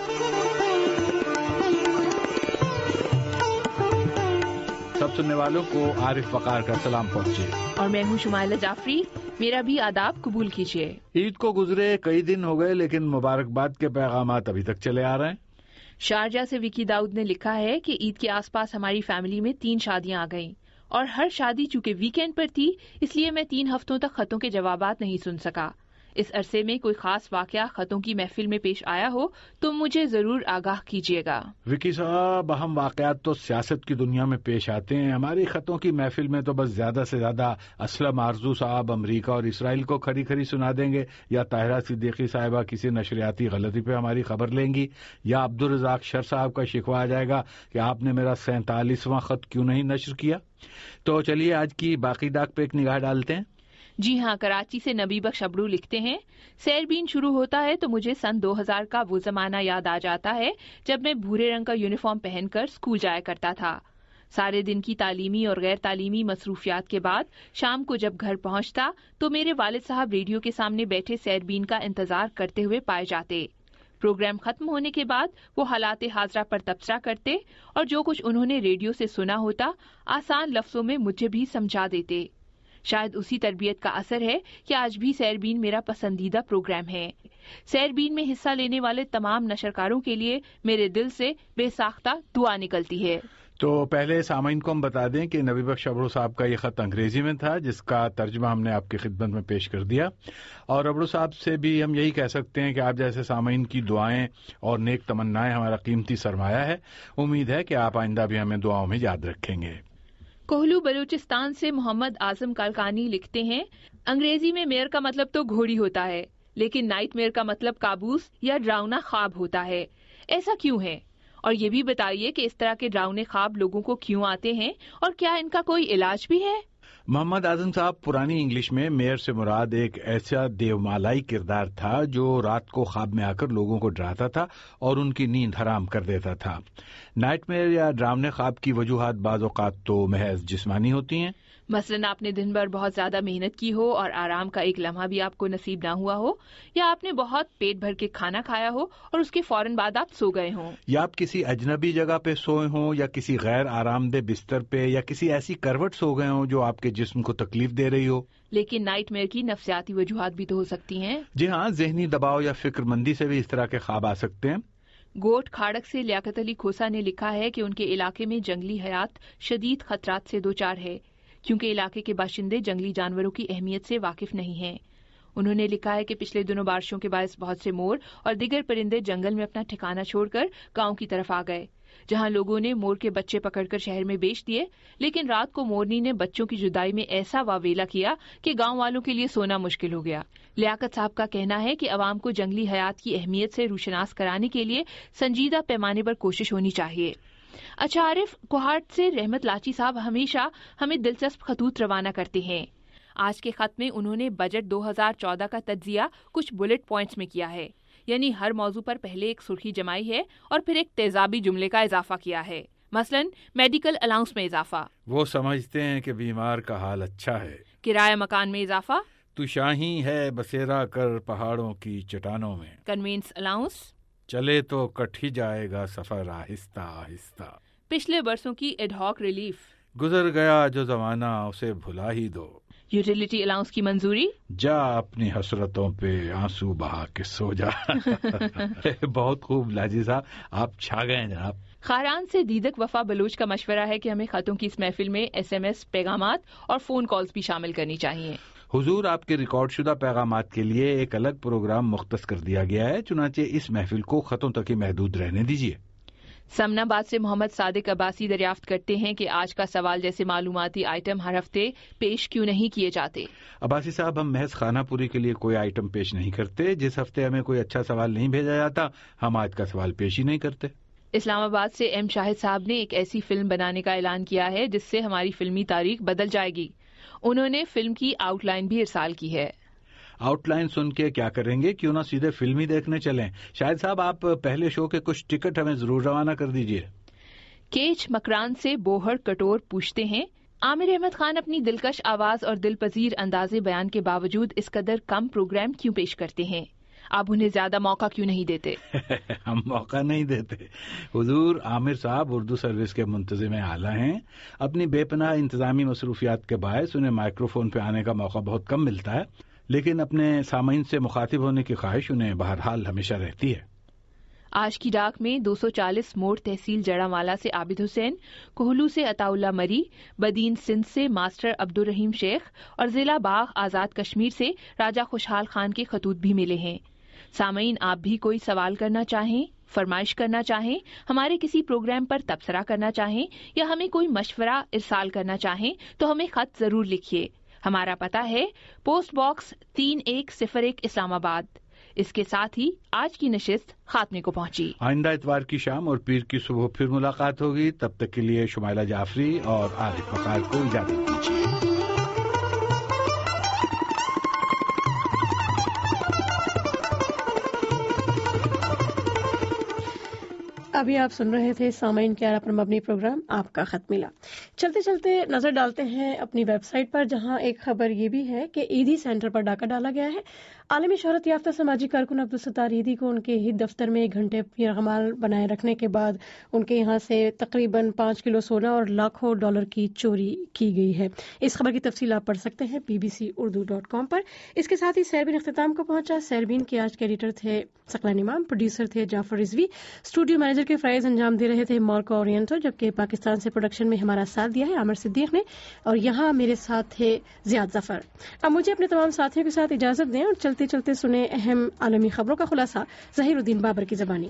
سب سننے والوں کو عارف وقار کا سلام پہنچے، اور میں ہوں شمائلہ جعفری، میرا بھی آداب قبول کیجیے۔ عید کو گزرے کئی دن ہو گئے لیکن مبارکباد کے پیغامات ابھی تک چلے آ رہے ہیں۔ شارجہ سے وکی داؤد نے لکھا ہے کہ عید کے آس پاس ہماری فیملی میں 3 شادیاں آ گئیں، اور ہر شادی چونکہ ویکینڈ پر تھی اس لیے میں 3 ہفتوں تک خطوں کے جوابات نہیں سن سکا۔ اس عرصے میں کوئی خاص واقعہ خطوں کی محفل میں پیش آیا ہو تو مجھے ضرور آگاہ کیجیے گا۔ وکی صاحب، اہم واقعات تو سیاست کی دنیا میں پیش آتے ہیں، ہماری خطوں کی محفل میں تو بس زیادہ سے زیادہ اسلم آرزو صاحب امریکہ اور اسرائیل کو کھری کھری سنا دیں گے، یا طاہرہ صدیقی صاحبہ کسی نشریاتی غلطی پہ ہماری خبر لیں گی، یا عبدالرزاق شر صاحب کا شکوہ آ جائے گا کہ آپ نے میرا 47واں خط کیوں نہیں نشر کیا۔ تو چلیے آج کی باقی ڈاک پہ ایک نگاہ ڈالتے ہیں۔ جی ہاں، کراچی سے نبی بخش ابرو لکھتے ہیں، سیربین شروع ہوتا ہے تو مجھے سن 2000 کا وہ زمانہ یاد آ جاتا ہے جب میں بھورے رنگ کا یونیفارم پہن کر اسکول جایا کرتا تھا۔ سارے دن کی تعلیمی اور غیر تعلیمی مصروفیات کے بعد شام کو جب گھر پہنچتا تو میرے والد صاحب ریڈیو کے سامنے بیٹھے سیربین کا انتظار کرتے ہوئے پائے جاتے۔ پروگرام ختم ہونے کے بعد وہ حالات حاضرہ پر تبصرہ کرتے اور جو کچھ انہوں نے ریڈیو سے سنا ہوتا آسان لفظوں میں مجھے بھی سمجھا دیتے. شاید اسی تربیت کا اثر ہے کہ آج بھی سیربین میرا پسندیدہ پروگرام ہے. سیربین میں حصہ لینے والے تمام نشرکاروں کے لیے میرے دل سے بے ساختہ دعا نکلتی ہے. تو پہلے سامعین کو ہم بتا دیں کہ نبی بخش ابرو صاحب کا یہ خط انگریزی میں تھا جس کا ترجمہ ہم نے آپ کی خدمت میں پیش کر دیا. اور ابرو صاحب سے بھی ہم یہی کہہ سکتے ہیں کہ آپ جیسے سامعین کی دعائیں اور نیک تمنائیں ہمارا قیمتی سرمایہ ہے. امید ہے کہ آپ آئندہ بھی ہمیں دعاؤں میں یاد رکھیں گے. کوہلو بلوچستان سے محمد اعظم کالکانی لکھتے ہیں، انگریزی میں میئر کا مطلب تو گھوڑی ہوتا ہے، لیکن نائٹ میئر کا مطلب کابوس یا ڈراؤنا خواب ہوتا ہے. ایسا کیوں ہے؟ اور یہ بھی بتائیے کہ اس طرح کے ڈراؤنے خواب لوگوں کو کیوں آتے ہیں اور کیا ان کا کوئی علاج بھی ہے؟ محمد اعظم صاحب، پرانی انگلش میں میئر سے مراد ایک ایسا دیومالائی کردار تھا جو رات کو خواب میں آ کر لوگوں کو ڈراتا تھا اور ان کی نیند حرام کر دیتا تھا. نائٹ میئر یا ڈراؤنے خواب کی وجوہات بعض اوقات تو محض جسمانی ہوتی ہیں. مثلاً آپ نے دن بھر بہت زیادہ محنت کی ہو اور آرام کا ایک لمحہ بھی آپ کو نصیب نہ ہوا ہو، یا آپ نے بہت پیٹ بھر کے کھانا کھایا ہو اور اس کے فوراً بعد آپ سو گئے ہوں، یا آپ کسی اجنبی جگہ پہ سوئے ہوں، یا کسی غیر آرام دہ بستر پہ، یا کسی ایسی کروٹ سو گئے ہوں جو آپ کے جسم کو تکلیف دے رہی ہو. لیکن نائٹ میئر کی نفسیاتی وجوہات بھی تو ہو سکتی ہیں. جی ہاں، ذہنی دباؤ یا فکر مندی سے بھی اس طرح کے خواب آ سکتے ہیں. گوٹ کھاڑک سے لیاقت علی کھوسا نے لکھا ہے کہ ان کے علاقے میں جنگلی حیات شدید خطرات سے دوچار ہے کیونکہ علاقے کے باشندے جنگلی جانوروں کی اہمیت سے واقف نہیں ہیں. انہوں نے لکھا ہے کہ پچھلے دنوں بارشوں کے باعث بہت سے مور اور دیگر پرندے جنگل میں اپنا ٹھکانہ چھوڑ کر گاؤں کی طرف آ گئے، جہاں لوگوں نے مور کے بچے پکڑ کر شہر میں بیچ دیے. لیکن رات کو مورنی نے بچوں کی جدائی میں ایسا واویلا کیا کہ گاؤں والوں کے لیے سونا مشکل ہو گیا. لیاقت صاحب کا کہنا ہے کہ عوام کو جنگلی حیات کی اہمیت سے روشناس کرانے کے لیے سنجیدہ پیمانے پر کوشش ہونی چاہیے. اچھا عارف کوہاٹ سے رحمت لاچی صاحب ہمیشہ ہمیں دلچسپ خطوط روانہ کرتے ہیں. آج کے خط میں انہوں نے بجٹ 2014 کا تجزیہ کچھ بلٹ پوائنٹس میں کیا ہے، یعنی ہر موضوع پر پہلے ایک سرخی جمائی ہے اور پھر ایک تیزابی جملے کا اضافہ کیا ہے. مثلاً میڈیکل الاؤنس میں اضافہ، وہ سمجھتے ہیں کہ بیمار کا حال اچھا ہے. کرایہ مکان میں اضافہ، تو شاہی ہے بسیرا کر پہاڑوں کی چٹانوں میں. کنوینس الاؤنس، چلے تو کٹ ہی جائے گا سفر آہستہ آہستہ. پچھلے برسوں کی ایڈ ہاک ریلیف، گزر گیا جو زمانہ اسے بھلا ہی دو. یوٹیلیٹی الاؤنس کی منظوری، جا اپنی حسرتوں پہ آنسو بہا کے سو جا. بہت خوب لاجی صاحب، آپ چھا گئے جناب. خاران سے دیدک وفا بلوچ کا مشورہ ہے کہ ہمیں خطوں کی اس محفل میں SMS پیغامات اور فون کالز بھی شامل کرنی چاہیے. حضور، آپ کے ریکارڈ شدہ پیغامات کے لیے ایک الگ پروگرام مختص کر دیا گیا ہے، چنانچہ اس محفل کو خطوں تک ہی محدود رہنے دیجیے. سمن آباد سے محمد صادق عباسی دریافت کرتے ہیں کہ آج کا سوال جیسے معلوماتی آئٹم ہر ہفتے پیش کیوں نہیں کیے جاتے؟ عباسی صاحب، ہم محض خانہ پوری کے لیے کوئی آئٹم پیش نہیں کرتے. جس ہفتے ہمیں کوئی اچھا سوال نہیں بھیجا جاتا ہم آج کا سوال پیش ہی نہیں کرتے. اسلام آباد سے ایم شاہد صاحب نے ایک ایسی فلم بنانے کا اعلان کیا ہے جس سے ہماری فلمی تاریخ بدل جائے گی. انہوں نے فلم کی آؤٹ لائن بھی ارسال کی ہے. آؤٹ لائن سن کے کیا کریں گے، کیوں نہ سیدھے فلم ہی دیکھنے چلیں. شاہد صاحب، آپ پہلے شو کے کچھ ٹکٹ ہمیں ضرور روانہ کر دیجیے. کیچ مکران سے بوہر کٹور پوچھتے ہیں، عامر احمد خان اپنی دلکش آواز اور دل پذیر انداز بیان کے باوجود اس قدر کم پروگرام کیوں پیش کرتے ہیں؟ آپ انہیں زیادہ موقع کیوں نہیں دیتے؟ ہم موقع نہیں دیتے حضور. عامر صاحب اردو سروس کے منتظم اعلیٰ ہیں. اپنی بے پناہ انتظامی مصروفیات کے باعث انہیں مائکرو فون پہ آنے کا موقع بہت کم ملتا ہے، لیکن اپنے سامعین سے مخاطب ہونے کی خواہش انہیں بہرحال ہمیشہ رہتی ہے. آج کی ڈاک میں 240 موڑ تحصیل جڑا والا سے عابد حسین، کوہلو سے عطا اللہ مری، بدین سندھ سے ماسٹر عبد الرحیم شیخ اور ضلع باغ آزاد کشمیر سے راجہ خوشحال خان کے خطوط بھی ملے ہیں. سامعین، آپ بھی کوئی سوال کرنا چاہیں، فرمائش کرنا چاہیں، ہمارے کسی پروگرام پر تبصرہ کرنا چاہیں یا ہمیں کوئی مشورہ ارسال کرنا چاہیں تو ہمیں خط ضرور لکھیے. ہمارا پتہ ہے پوسٹ باکس 3101 اسلام آباد. اس کے ساتھ ہی آج کی نشست خاتمے کو پہنچی. آئندہ اتوار کی شام اور پیر کی صبح پھر ملاقات ہوگی. تب تک کے لیے شمائلہ جعفری اور عارف وقار کو اجازت دیجیے. ابھی آپ سن رہے تھے سامعین کے پر مبنی پروگرام آپ کا خط ملا. چلتے چلتے نظر ڈالتے ہیں اپنی ویب سائٹ پر، جہاں ایک خبر یہ بھی ہے کہ عیدی سینٹر پر ڈاکہ ڈالا گیا ہے۔ عالمی شہرت یافتہ سماجی کارکن عبدالستار عیدی کو ان کے ہی دفتر میں 1 گھنٹے یرغمال بنائے رکھنے کے بعد ان کے یہاں سے تقریباً 5 کلو سونا اور لاکھوں ڈالر کی چوری کی گئی ہے۔ اس خبر کی تفصیل آپ پڑھ سکتے ہیں bbc.urdu.com پر۔ اس کے ساتھ ہی سیربین اختتام کو پہنچا۔ سیربین کے آج کے ایڈیٹر تھے ثقلین امام، پروڈیوسر تھے جعفر رضوی، اسٹوڈیو مینیجر کے فرائض انجام دے رہے تھے مارکو اورینٹو، جبکہ پاکستان سے پروڈکشن میں ہمارا ساتھ دیا ہے عامر صدیق نے، اور یہاں میرے ساتھ تھے زیاد ظفر۔ اب مجھے اپنے تمام ساتھیوں کے ساتھ اجازت دیں اور چلتے چلتے سنیں اہم عالمی خبروں کا خلاصہ ظہیر الدین بابر کی زبانی۔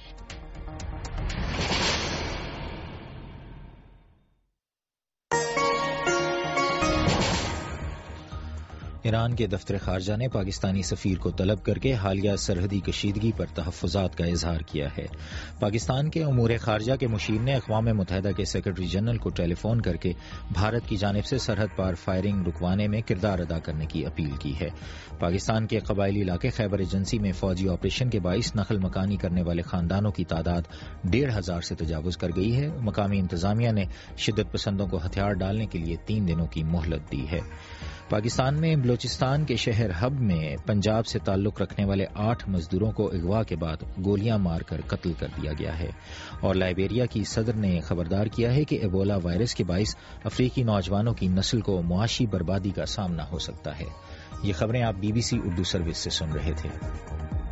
ایران کے دفتر خارجہ نے پاکستانی سفیر کو طلب کر کے حالیہ سرحدی کشیدگی پر تحفظات کا اظہار کیا ہے۔ پاکستان کے امور خارجہ کے مشیر نے اقوام متحدہ کے سیکرٹری جنرل کو ٹیلی فون کر کے بھارت کی جانب سے سرحد پار فائرنگ رکوانے میں کردار ادا کرنے کی اپیل کی ہے۔ پاکستان کے قبائلی علاقے خیبر ایجنسی میں فوجی آپریشن کے باعث نقل مکانی کرنے والے خاندانوں کی تعداد 1,500 سے تجاوز کر گئی ہے۔ مقامی انتظامیہ نے شدت پسندوں کو ہتھیار ڈالنے کے لیے 3 دنوں کی مہلت دی ہے۔ پاکستان میں بلوچستان کے شہر حب میں پنجاب سے تعلق رکھنے والے 8 مزدوروں کو اغوا کے بعد گولیاں مار کر قتل کر دیا گیا ہے، اور لائبیریا کی صدر نے خبردار کیا ہے کہ ایبولا وائرس کے باعث افریقی نوجوانوں کی نسل کو معاشی بربادی کا سامنا ہو سکتا ہے۔ یہ خبریں آپ BBC اردو سروس سے سن رہے تھے۔